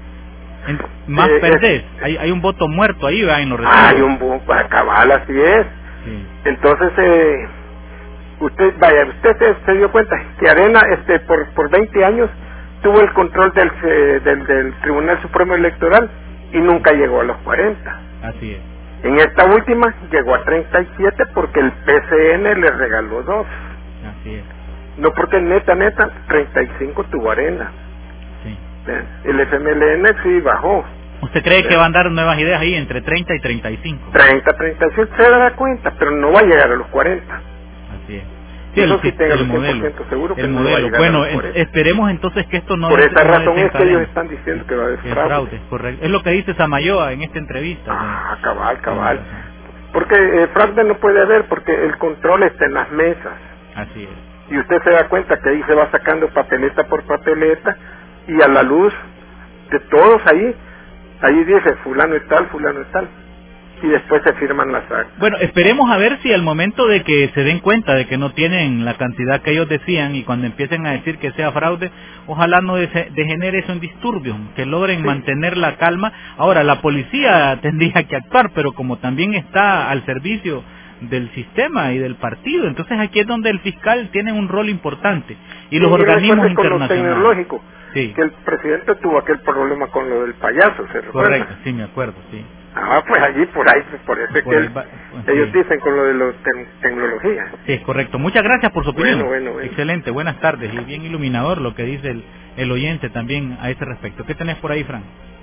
Speaker 2: En, más eh, perdés, es, hay, hay un voto muerto ahí, va, en los residuos.
Speaker 11: Hay un voto, cabal, así es.
Speaker 2: Sí.
Speaker 11: Entonces... Eh, Usted, vaya, usted se, se dio cuenta que Arena, este, por por veinte años tuvo el control del, eh, del del Tribunal Supremo Electoral y nunca llegó a los cuarenta.
Speaker 2: Así es.
Speaker 11: En esta última llegó a treinta y siete porque el P C N le regaló dos.
Speaker 2: Así es.
Speaker 11: No porque neta, neta, treinta y cinco tuvo Arena.
Speaker 2: Sí.
Speaker 11: ¿Ven? El F M L N sí bajó.
Speaker 2: ¿Usted cree ¿ven? que van a dar nuevas ideas ahí entre treinta y treinta y cinco?
Speaker 11: treinta, treinta y cinco se da cuenta, pero no va a llegar a los cuarenta.
Speaker 2: Así es. Sí, el, sí, el modelo,
Speaker 11: seguro que
Speaker 2: el
Speaker 11: no
Speaker 2: modelo. Bueno, en, esperemos entonces que esto no...
Speaker 11: Por esa no razón es que ellos están diciendo que va a haber fraude.
Speaker 2: fraude. Correcto. Es lo que dice Samayoa en esta entrevista.
Speaker 11: Ah, ¿no? cabal, cabal. Porque eh, fraude no puede haber porque el control está en las mesas.
Speaker 2: Así es.
Speaker 11: Y usted se da cuenta que ahí se va sacando papeleta por papeleta y a la luz de todos ahí, ahí dice fulano y tal, fulano y tal. Y después se firman las actas.
Speaker 2: Bueno, esperemos a ver si al momento de que se den cuenta de que no tienen la cantidad que ellos decían y cuando empiecen a decir que sea fraude, ojalá no degenere eso en disturbios, que logren sí. mantener la calma. Ahora, la policía tendría que actuar, pero como también está al servicio del sistema y del partido, entonces aquí es donde el fiscal tiene un rol importante y los
Speaker 11: sí,
Speaker 2: organismos
Speaker 11: y con
Speaker 2: internacionales.
Speaker 11: Lo tecnológico,
Speaker 2: sí.
Speaker 11: que el presidente tuvo aquel problema con lo del payaso, ¿se recuerda?
Speaker 2: Correcto, sí, me acuerdo, sí.
Speaker 11: Ah, pues allí, por ahí, por eso es que él,
Speaker 2: sí.
Speaker 11: ellos dicen con lo de la te tecnología.
Speaker 2: Sí, es correcto. Muchas gracias por su opinión.
Speaker 11: Bueno, bueno, bueno.
Speaker 2: Excelente, buenas tardes y bien iluminador lo que dice el, el oyente también a ese respecto. ¿Qué tenés por ahí, Frank?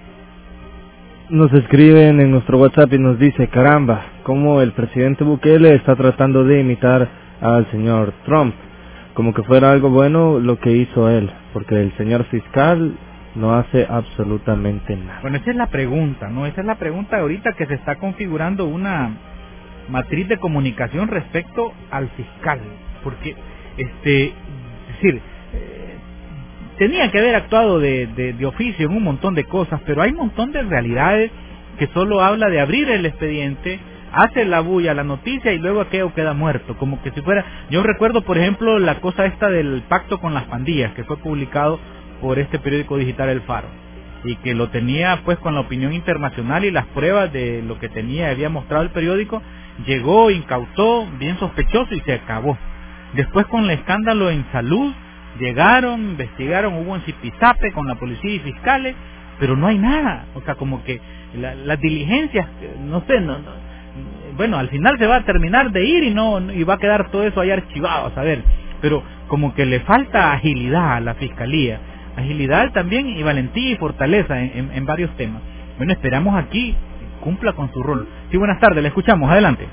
Speaker 12: Nos escriben en nuestro WhatsApp y nos dice, caramba, cómo el presidente Bukele está tratando de imitar al señor Trump, como que fuera algo bueno lo que hizo él, porque el señor fiscal no hace absolutamente nada.
Speaker 2: Bueno, esa es la pregunta, ¿no? Esa es la pregunta ahorita que se está configurando una matriz de comunicación respecto al fiscal, porque, este, es decir, eh, tenía que haber actuado de, de, de oficio en un montón de cosas, pero hay un montón de realidades que solo habla de abrir el expediente, hace la bulla, la noticia y luego aquello queda muerto, como que si fuera... Yo recuerdo, por ejemplo, la cosa esta del pacto con las pandillas, que fue publicado por este periódico digital El Faro, y que lo tenía pues con la opinión internacional y las pruebas de lo que tenía, había mostrado el periódico, llegó, incautó, bien sospechoso y se acabó. Después con el escándalo en salud, llegaron, investigaron, hubo un zipizape con la policía y fiscales, pero no hay nada, o sea, como que la, las diligencias, no sé, no, no, bueno, al final se va a terminar de ir y no y va a quedar todo eso ahí archivado, a saber, pero como que le falta agilidad a la fiscalía, agilidad también y valentía y fortaleza en, en, en varios temas. Bueno, esperamos aquí que cumpla con su rol. Sí, buenas tardes, le escuchamos, adelante.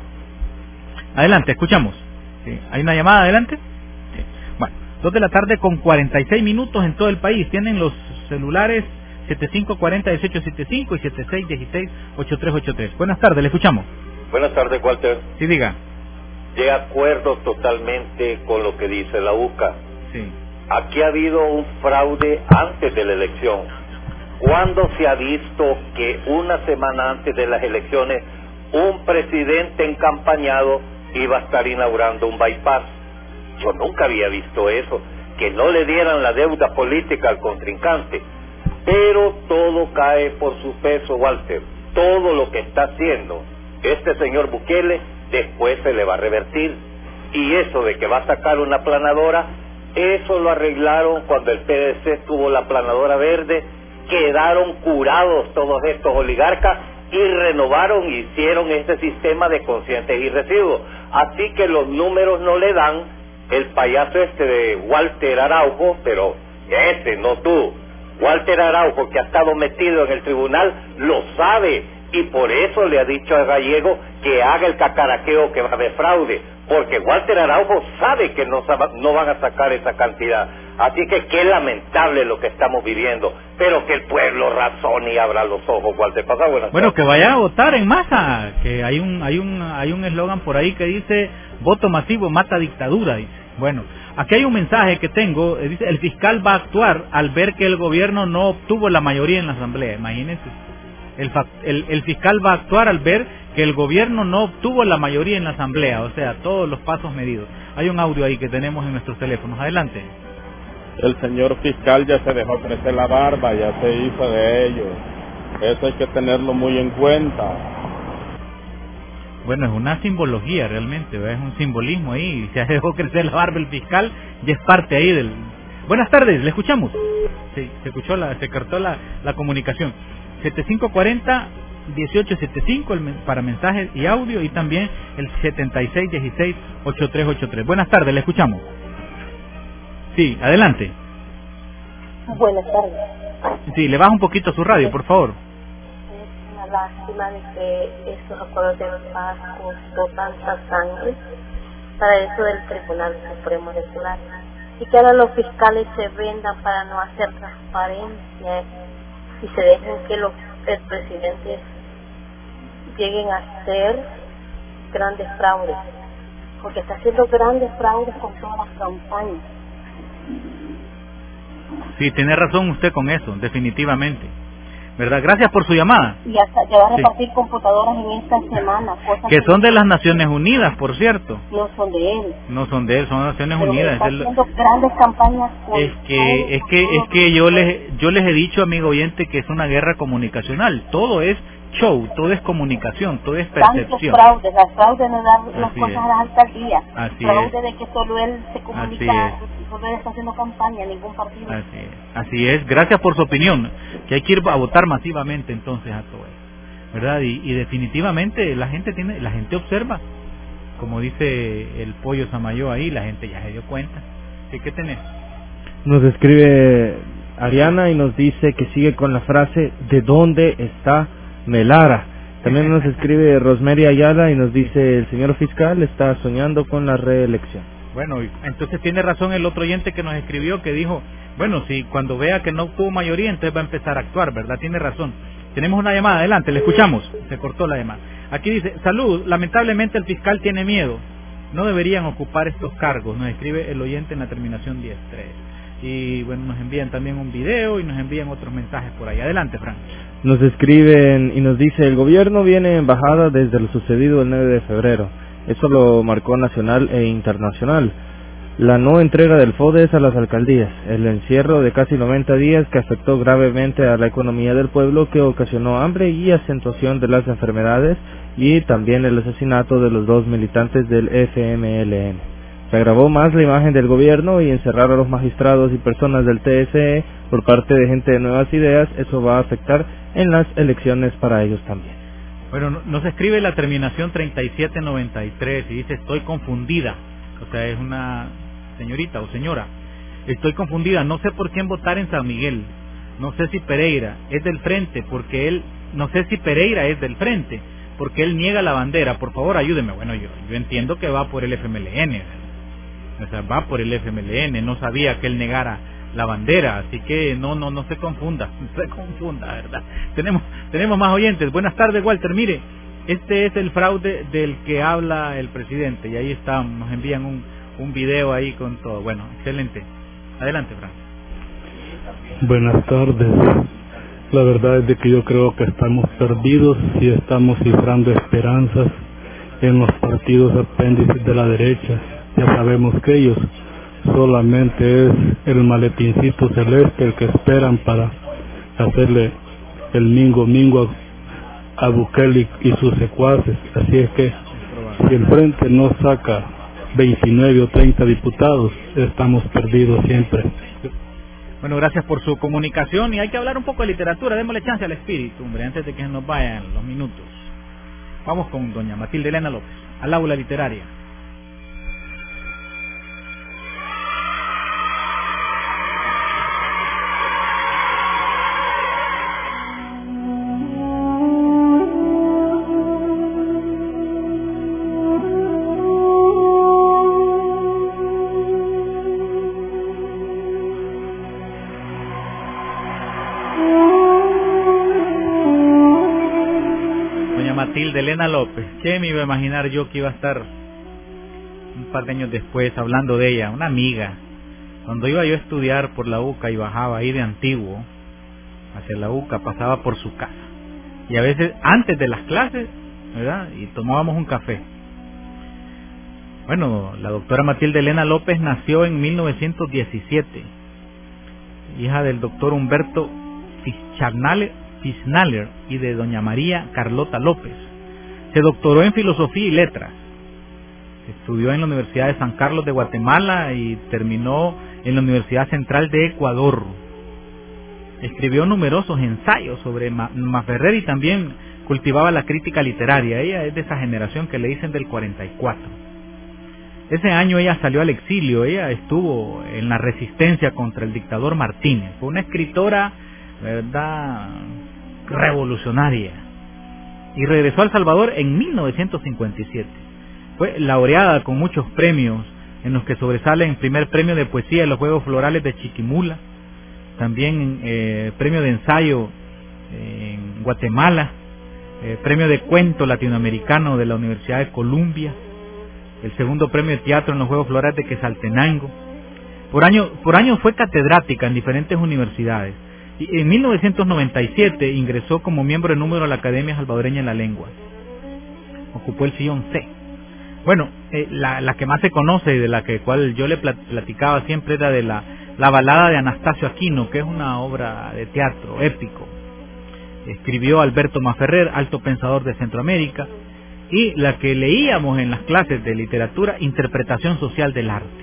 Speaker 2: Adelante, escuchamos. Sí, ¿hay una llamada, adelante? Sí. Bueno, dos de la tarde con cuarenta y seis minutos en todo el país. Tienen los celulares setenta y cinco cuarenta dieciocho setenta y cinco y setenta y seis dieciséis ochenta y tres ochenta y tres. Buenas tardes, le escuchamos.
Speaker 13: Buenas tardes, Walter.
Speaker 2: Sí, diga.
Speaker 13: De acuerdo totalmente con lo que dice la U C A.
Speaker 2: Sí.
Speaker 13: Aquí ha habido un fraude antes de la elección. ¿Cuándo se ha visto que una semana antes de las elecciones un presidente encampañado iba a estar inaugurando un bypass? Yo nunca había visto eso, que no le dieran la deuda política al contrincante. Pero todo cae por su peso, Walter. Todo lo que está haciendo este señor Bukele después se le va a revertir. Y eso de que va a sacar una planadora, eso lo arreglaron cuando el P D C tuvo la planadora verde, quedaron curados todos estos oligarcas y renovaron y hicieron este sistema de conscientes y residuos. Así que los números no le dan. El payaso este de Walter Araujo, pero ese, no tú, Walter Araujo, que ha estado metido en el tribunal, lo sabe, y por eso le ha dicho a Gallego que haga el cacaraqueo, que va a haber fraude, porque Walter Araujo sabe que no, no van a sacar esa cantidad. Así que qué lamentable lo que estamos viviendo, pero que el pueblo razone y abra los ojos. Walter, pasa buenas
Speaker 2: Bueno,
Speaker 13: tardes.
Speaker 2: que vaya a votar en masa, que hay un hay un hay un eslogan por ahí que dice voto masivo mata dictadura, dice. Bueno, aquí hay un mensaje que tengo, dice el fiscal va a actuar al ver que el gobierno no obtuvo la mayoría en la asamblea. Imagínense, el, el, el fiscal va a actuar al ver que el gobierno no obtuvo la mayoría en la asamblea, o sea, todos los pasos medidos. Hay un audio ahí que tenemos en nuestros teléfonos, adelante.
Speaker 14: El señor fiscal ya se dejó crecer la barba, ya se hizo de ello. Eso hay que tenerlo muy en cuenta.
Speaker 2: Bueno, es una simbología realmente, ¿verdad? Es un simbolismo ahí. Se dejó crecer la barba el fiscal, ya es parte ahí del... Buenas tardes, ¿le escuchamos? Sí, se escuchó, la, se cortó la, la comunicación. setenta y cinco cuarenta dieciocho setenta y cinco el, para mensajes y audio, y también el setenta y seis dieciséis ochenta y tres ochenta y tres. Buenas tardes, ¿le escuchamos? Sí, adelante.
Speaker 15: Buenas tardes.
Speaker 2: Sí, le baja un poquito su radio, por favor.
Speaker 15: Es una lástima de que estos acuerdos de paz costó tanta sangre para eso del Tribunal Supremo Electoral, y que ahora los fiscales se vendan para no hacer transparencia y se dejen que los expresidentes lleguen a hacer grandes fraudes, porque está haciendo grandes fraudes con todas las campañas.
Speaker 2: Sí, tiene razón usted con eso, definitivamente. ¿Verdad? Gracias por su llamada.
Speaker 15: Y hasta ya va a repartir
Speaker 2: sí.
Speaker 15: computadoras en esta semana. Cosas
Speaker 2: que son de las Naciones Unidas, por cierto.
Speaker 15: No son de él.
Speaker 2: No son de él, son de las Naciones
Speaker 15: Pero
Speaker 2: Unidas.
Speaker 15: Está
Speaker 2: es
Speaker 15: haciendo el... grandes campañas.
Speaker 2: Es que, es que, es que yo les, yo les he dicho, amigo oyente, que es una guerra comunicacional. Todo es show, todo es comunicación, todo es percepción.
Speaker 15: Tantos fraudes, las fraudes de dar las
Speaker 2: Así
Speaker 15: cosas
Speaker 2: es.
Speaker 15: a las alcaldías.
Speaker 2: Así
Speaker 15: fraude
Speaker 2: es.
Speaker 15: de que solo él se comunica,
Speaker 2: Así
Speaker 15: solo él está haciendo campaña, ningún partido.
Speaker 2: Así es. Así es. Gracias por su opinión. Que hay que ir a votar masivamente entonces a todo eso, ¿verdad? Y, y definitivamente la gente tiene, la gente observa, como dice el pollo Samayo ahí, la gente ya se dio cuenta. ¿Qué, qué tenés?
Speaker 12: Nos escribe Ariana y nos dice que sigue con la frase ¿de dónde está Melara? También nos escribe Rosemary Ayala y nos dice el señor fiscal está soñando con la reelección.
Speaker 2: Bueno, entonces tiene razón el otro oyente que nos escribió, que dijo, bueno, si cuando vea que no obtuvo mayoría, entonces va a empezar a actuar, ¿verdad? Tiene razón. Tenemos una llamada, adelante, le escuchamos. Se cortó la llamada. Aquí dice, salud, lamentablemente el fiscal tiene miedo. No deberían ocupar estos cargos, nos escribe el oyente en la terminación diez tres. Y bueno, nos envían también un video y nos envían otros mensajes por ahí. Adelante, Frank.
Speaker 12: Nos escriben y nos dice, el gobierno viene en bajada desde lo sucedido el nueve de febrero. Eso lo marcó nacional e internacional. la no entrega del FODES a las alcaldías, el encierro de casi noventa días que afectó gravemente a la economía del pueblo, que ocasionó hambre y acentuación de las enfermedades, y también el asesinato de los dos militantes del F M L N. Se agravó más la imagen del gobierno y encerrar a los magistrados y personas del T S E por parte de gente de nuevas ideas, eso va a afectar en las elecciones para ellos también.
Speaker 2: Bueno, nos escribe la terminación treinta y siete noventa y tres y dice: estoy confundida. O sea, es una señorita o señora. Estoy confundida, no sé por quién votar en San Miguel. No sé si Pereira es del frente, porque él, no sé si Pereira es del frente, porque él niega la bandera. Por favor, ayúdeme. Bueno, yo, yo entiendo que va por el F M L N. O sea, va por el F M L N. No sabía que él negara la bandera, así que no, no, no se confunda, no se confunda, ¿verdad? Tenemos, tenemos más oyentes. Buenas tardes, Walter. Mire, este es el fraude del que habla el presidente, y ahí está, nos envían un, un video ahí con todo. Bueno, excelente. Adelante, Frank.
Speaker 16: Buenas tardes. La verdad es de que yo creo que estamos perdidos y estamos cifrando esperanzas en los partidos apéndices de la derecha. Ya sabemos que ellos solamente es el maletincito celeste el que esperan para hacerle el mingo mingo a, a Bukele y sus secuaces. Así es que si el frente no saca veintinueve o treinta diputados, estamos perdidos siempre.
Speaker 2: Bueno, gracias por su comunicación, y hay que hablar un poco de literatura. Démosle chance al espíritu, hombre, antes de que nos vayan los minutos. Vamos con doña Matilde Elena López, al aula literaria. De Elena López, que me iba a imaginar yo que iba a estar un par de años después hablando de ella, una amiga. Cuando iba yo a estudiar por la U C A y bajaba ahí de Antiguo hacia la U C A, pasaba por su casa, y a veces antes de las clases, ¿verdad?, y tomábamos un café. Bueno, la doctora Matilde Elena López nació en mil novecientos diecisiete, hija del doctor Humberto Fischnaller y de doña María Carlota López. Se doctoró en Filosofía y Letras. Estudió en la Universidad de San Carlos de Guatemala y terminó en la Universidad Central de Ecuador. Escribió numerosos ensayos sobre Maferrer y también cultivaba la crítica literaria. Ella es de esa generación que le dicen del cuarenta y cuatro. Ese año ella salió al exilio. Ella estuvo en la resistencia contra el dictador Martínez. Fue una escritora, ¿verdad?, revolucionaria, y regresó a El Salvador en mil novecientos cincuenta y siete. Fue laureada con muchos premios, en los que sobresalen primer premio de poesía en los Juegos Florales de Chiquimula, también eh, premio de ensayo en Guatemala, eh, premio de cuento latinoamericano de la Universidad de Columbia, el segundo premio de teatro en los Juegos Florales de Quetzaltenango. Por año, por año fue catedrática en diferentes universidades. Y en mil novecientos noventa y siete ingresó como miembro de número a la Academia Salvadoreña de la Lengua. Ocupó el sillón C. Bueno, eh, la, la que más se conoce y de la que cual yo le platicaba siempre era de la, la balada de Anastasio Aquino, que es una obra de teatro épico. Escribió Alberto Maferrer, alto pensador de Centroamérica, y la que leíamos en las clases de literatura, Interpretación Social del Arte.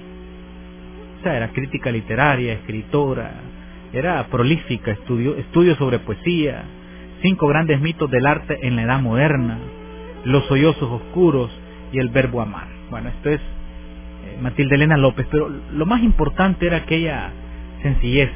Speaker 2: O sea, era crítica literaria, escritora, era prolífica, estudió estudios sobre poesía, cinco grandes mitos del arte en la edad moderna, los sollozos oscuros y el verbo amar. Bueno, esto es eh, Matilde Elena López, pero lo más importante era aquella sencillez.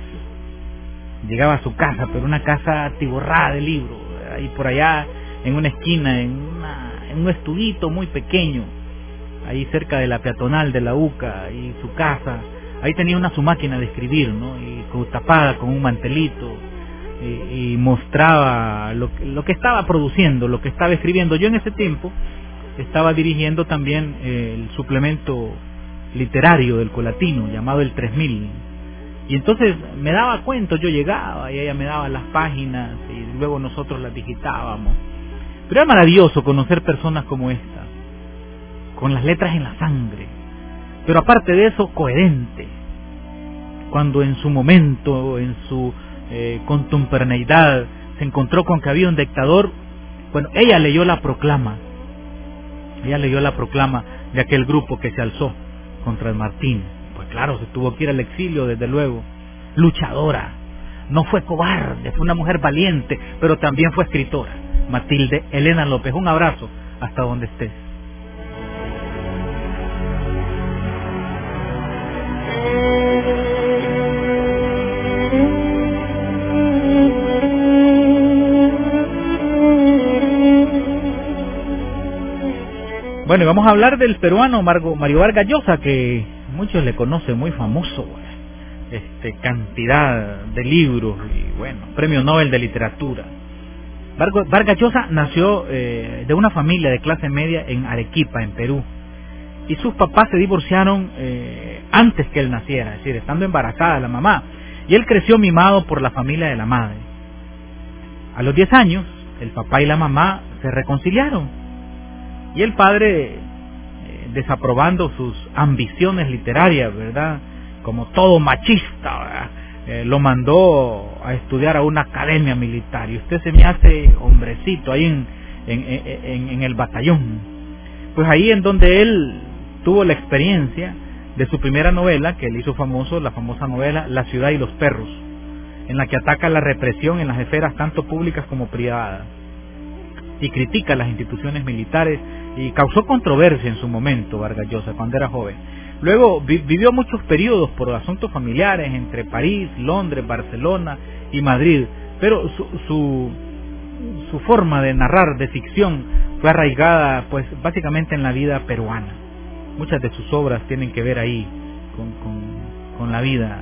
Speaker 2: Llegaba a su casa, pero una casa atiborrada de libros, ahí por allá en una esquina, en, una, en un estudito muy pequeño, ahí cerca de la peatonal de la U C A, y su casa. Ahí tenía una su máquina de escribir, ¿no?, y tapada con un mantelito, y, y mostraba lo, lo que estaba produciendo, lo que estaba escribiendo. Yo en ese tiempo estaba dirigiendo también eh, el suplemento literario del Colatino, llamado el tres mil, y entonces me daba cuenta, yo llegaba y ella me daba las páginas y luego nosotros las digitábamos. Pero era maravilloso conocer personas como esta, con las letras en la sangre, pero aparte de eso, coherente. Cuando en su momento, en su eh, contemporaneidad, se encontró con que había un dictador, bueno, ella leyó la proclama, ella leyó la proclama de aquel grupo que se alzó contra el Martín. Pues claro, se tuvo que ir al exilio, desde luego. Luchadora, no fue cobarde, fue una mujer valiente, pero también fue escritora. Matilde Elena López, un abrazo hasta donde estés. Bueno, y vamos a hablar del peruano Mario Vargas Llosa, que muchos le conocen, muy famoso, este, cantidad de libros y bueno, premio Nobel de literatura. Vargas Llosa nació eh, de una familia de clase media en Arequipa, en Perú, y sus papás se divorciaron eh, antes que él naciera, es decir, estando embarazada la mamá, y él creció mimado por la familia de la madre. A los diez años, el papá y la mamá se reconciliaron, y el padre, eh, desaprobando sus ambiciones literarias, ¿verdad?, como todo machista, ¿verdad?, eh, lo mandó a estudiar a una academia militar, y usted se me hace hombrecito ahí en, en, en, en el batallón. Pues ahí en donde él tuvo la experiencia de su primera novela, que le hizo famoso, la famosa novela La ciudad y los perros, en la que ataca la represión en las esferas tanto públicas como privadas, y critica las instituciones militares, y causó controversia en su momento Vargas Llosa cuando era joven. Luego vi, vivió muchos periodos por asuntos familiares entre París, Londres, Barcelona y Madrid, pero su, su, su forma de narrar, de ficción, fue arraigada pues básicamente en la vida peruana. Muchas de sus obras tienen que ver ahí con, con, con la vida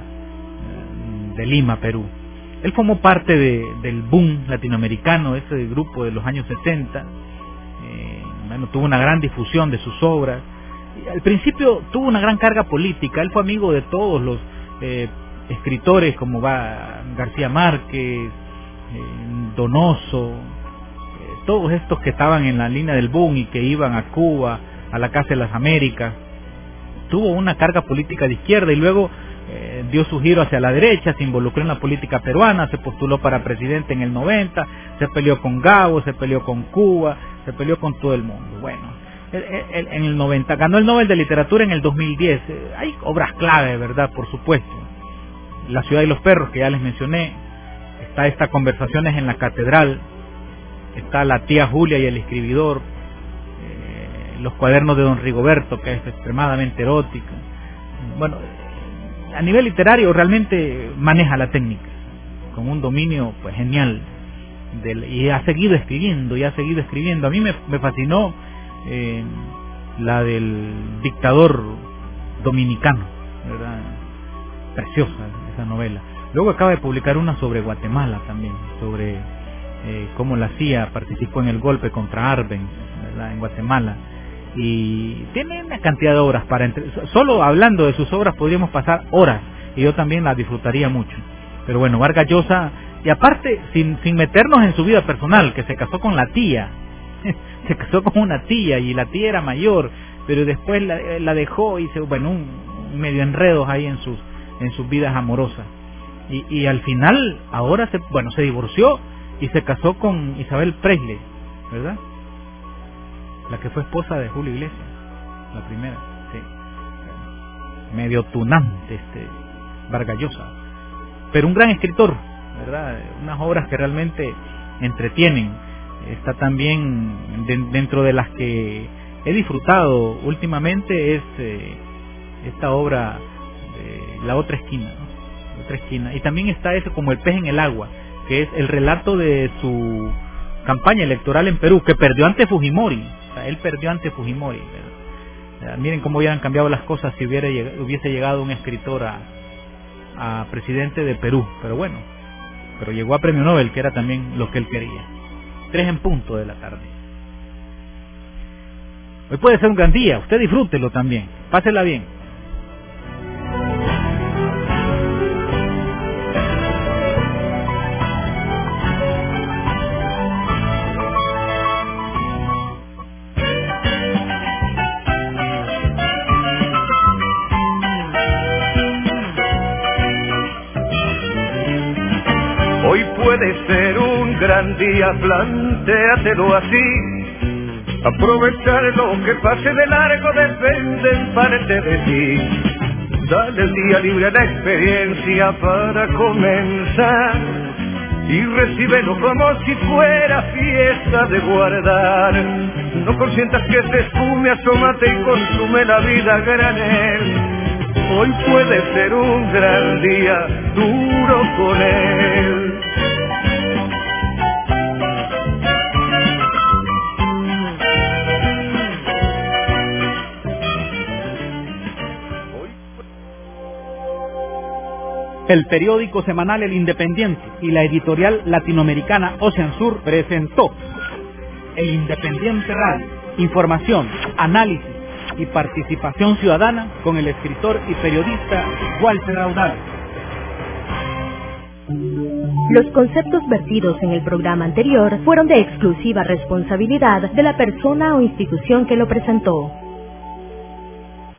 Speaker 2: de Lima, Perú. Él formó parte de, del boom latinoamericano, ese grupo de los años sesenta, eh, bueno, tuvo una gran difusión de sus obras. Y al principio tuvo una gran carga política, él fue amigo de todos los eh, escritores como va García Márquez, eh, Donoso, eh, todos estos que estaban en la línea del boom y que iban a Cuba, a la Casa de las Américas. Tuvo una carga política de izquierda y luego eh, dio su giro hacia la derecha, se involucró en la política peruana, se postuló para presidente en el noventa, se peleó con Gabo, se peleó con Cuba, se peleó con todo el mundo. Bueno, él, él, en el noventa ganó el Nobel de Literatura en el dos mil diez. Eh, hay obras clave, ¿verdad? Por supuesto. La ciudad y los perros, que ya les mencioné. Está esta Conversaciones en la Catedral. Está La tía Julia y el escribidor. Eh, los cuadernos de don Rigoberto, que es extremadamente erótica. Bueno, a nivel literario realmente maneja la técnica con un dominio pues genial del, y ha seguido escribiendo y ha seguido escribiendo. A mí me, me fascinó eh, la del dictador dominicano, ¿verdad? Preciosa esa novela. Luego acaba de publicar una sobre Guatemala también, sobre eh, cómo la C I A participó en el golpe contra Arbenz, ¿verdad?, en Guatemala. Y tiene una cantidad de obras para entre... solo hablando de sus obras podríamos pasar horas y yo también las disfrutaría mucho. Pero bueno, Vargas Llosa, y aparte sin sin meternos en su vida personal, que se casó con la tía, se casó con una tía y la tía era mayor, pero después la, la dejó y se bueno un, un medio enredos ahí en sus en sus vidas amorosas. Y, y al final ahora se bueno se divorció y se casó con Isabel Presley, ¿verdad? La que fue esposa de Julio Iglesias, la primera, sí. Medio tunante este Vargas Llosa, pero un gran escritor, ¿verdad? Unas obras que realmente entretienen. Está también de, dentro de las que he disfrutado últimamente es eh, esta obra de La otra esquina, ¿no? La otra esquina. Y también está ese como El pez en el agua, que es el relato de su campaña electoral en Perú, que perdió ante Fujimori. Él perdió ante Fujimori. ¿Verdad? Miren cómo hubieran cambiado las cosas si hubiera hubiese llegado un escritor a, a presidente de Perú. Pero bueno, pero llegó a premio Nobel, que era también lo que él quería. Tres en punto de la tarde. Hoy puede ser un gran día, usted disfrútelo también, pásela bien.
Speaker 9: ser un gran día, plantéatelo así. Aprovechar lo que pase de largo depende en parte de ti. Dale el día libre a la experiencia para comenzar y recíbelo como si fuera fiesta de guardar. No consientas que se esfume, asómate y consume la vida a granel. Hoy puede ser un gran día, duro con él.
Speaker 2: El periódico semanal El Independiente y la editorial latinoamericana Ocean Sur presentó El Independiente Radio. Información, análisis y participación ciudadana con el escritor y periodista Walter Audal.
Speaker 1: Los conceptos vertidos en el programa anterior fueron de exclusiva responsabilidad de la persona o institución que lo presentó.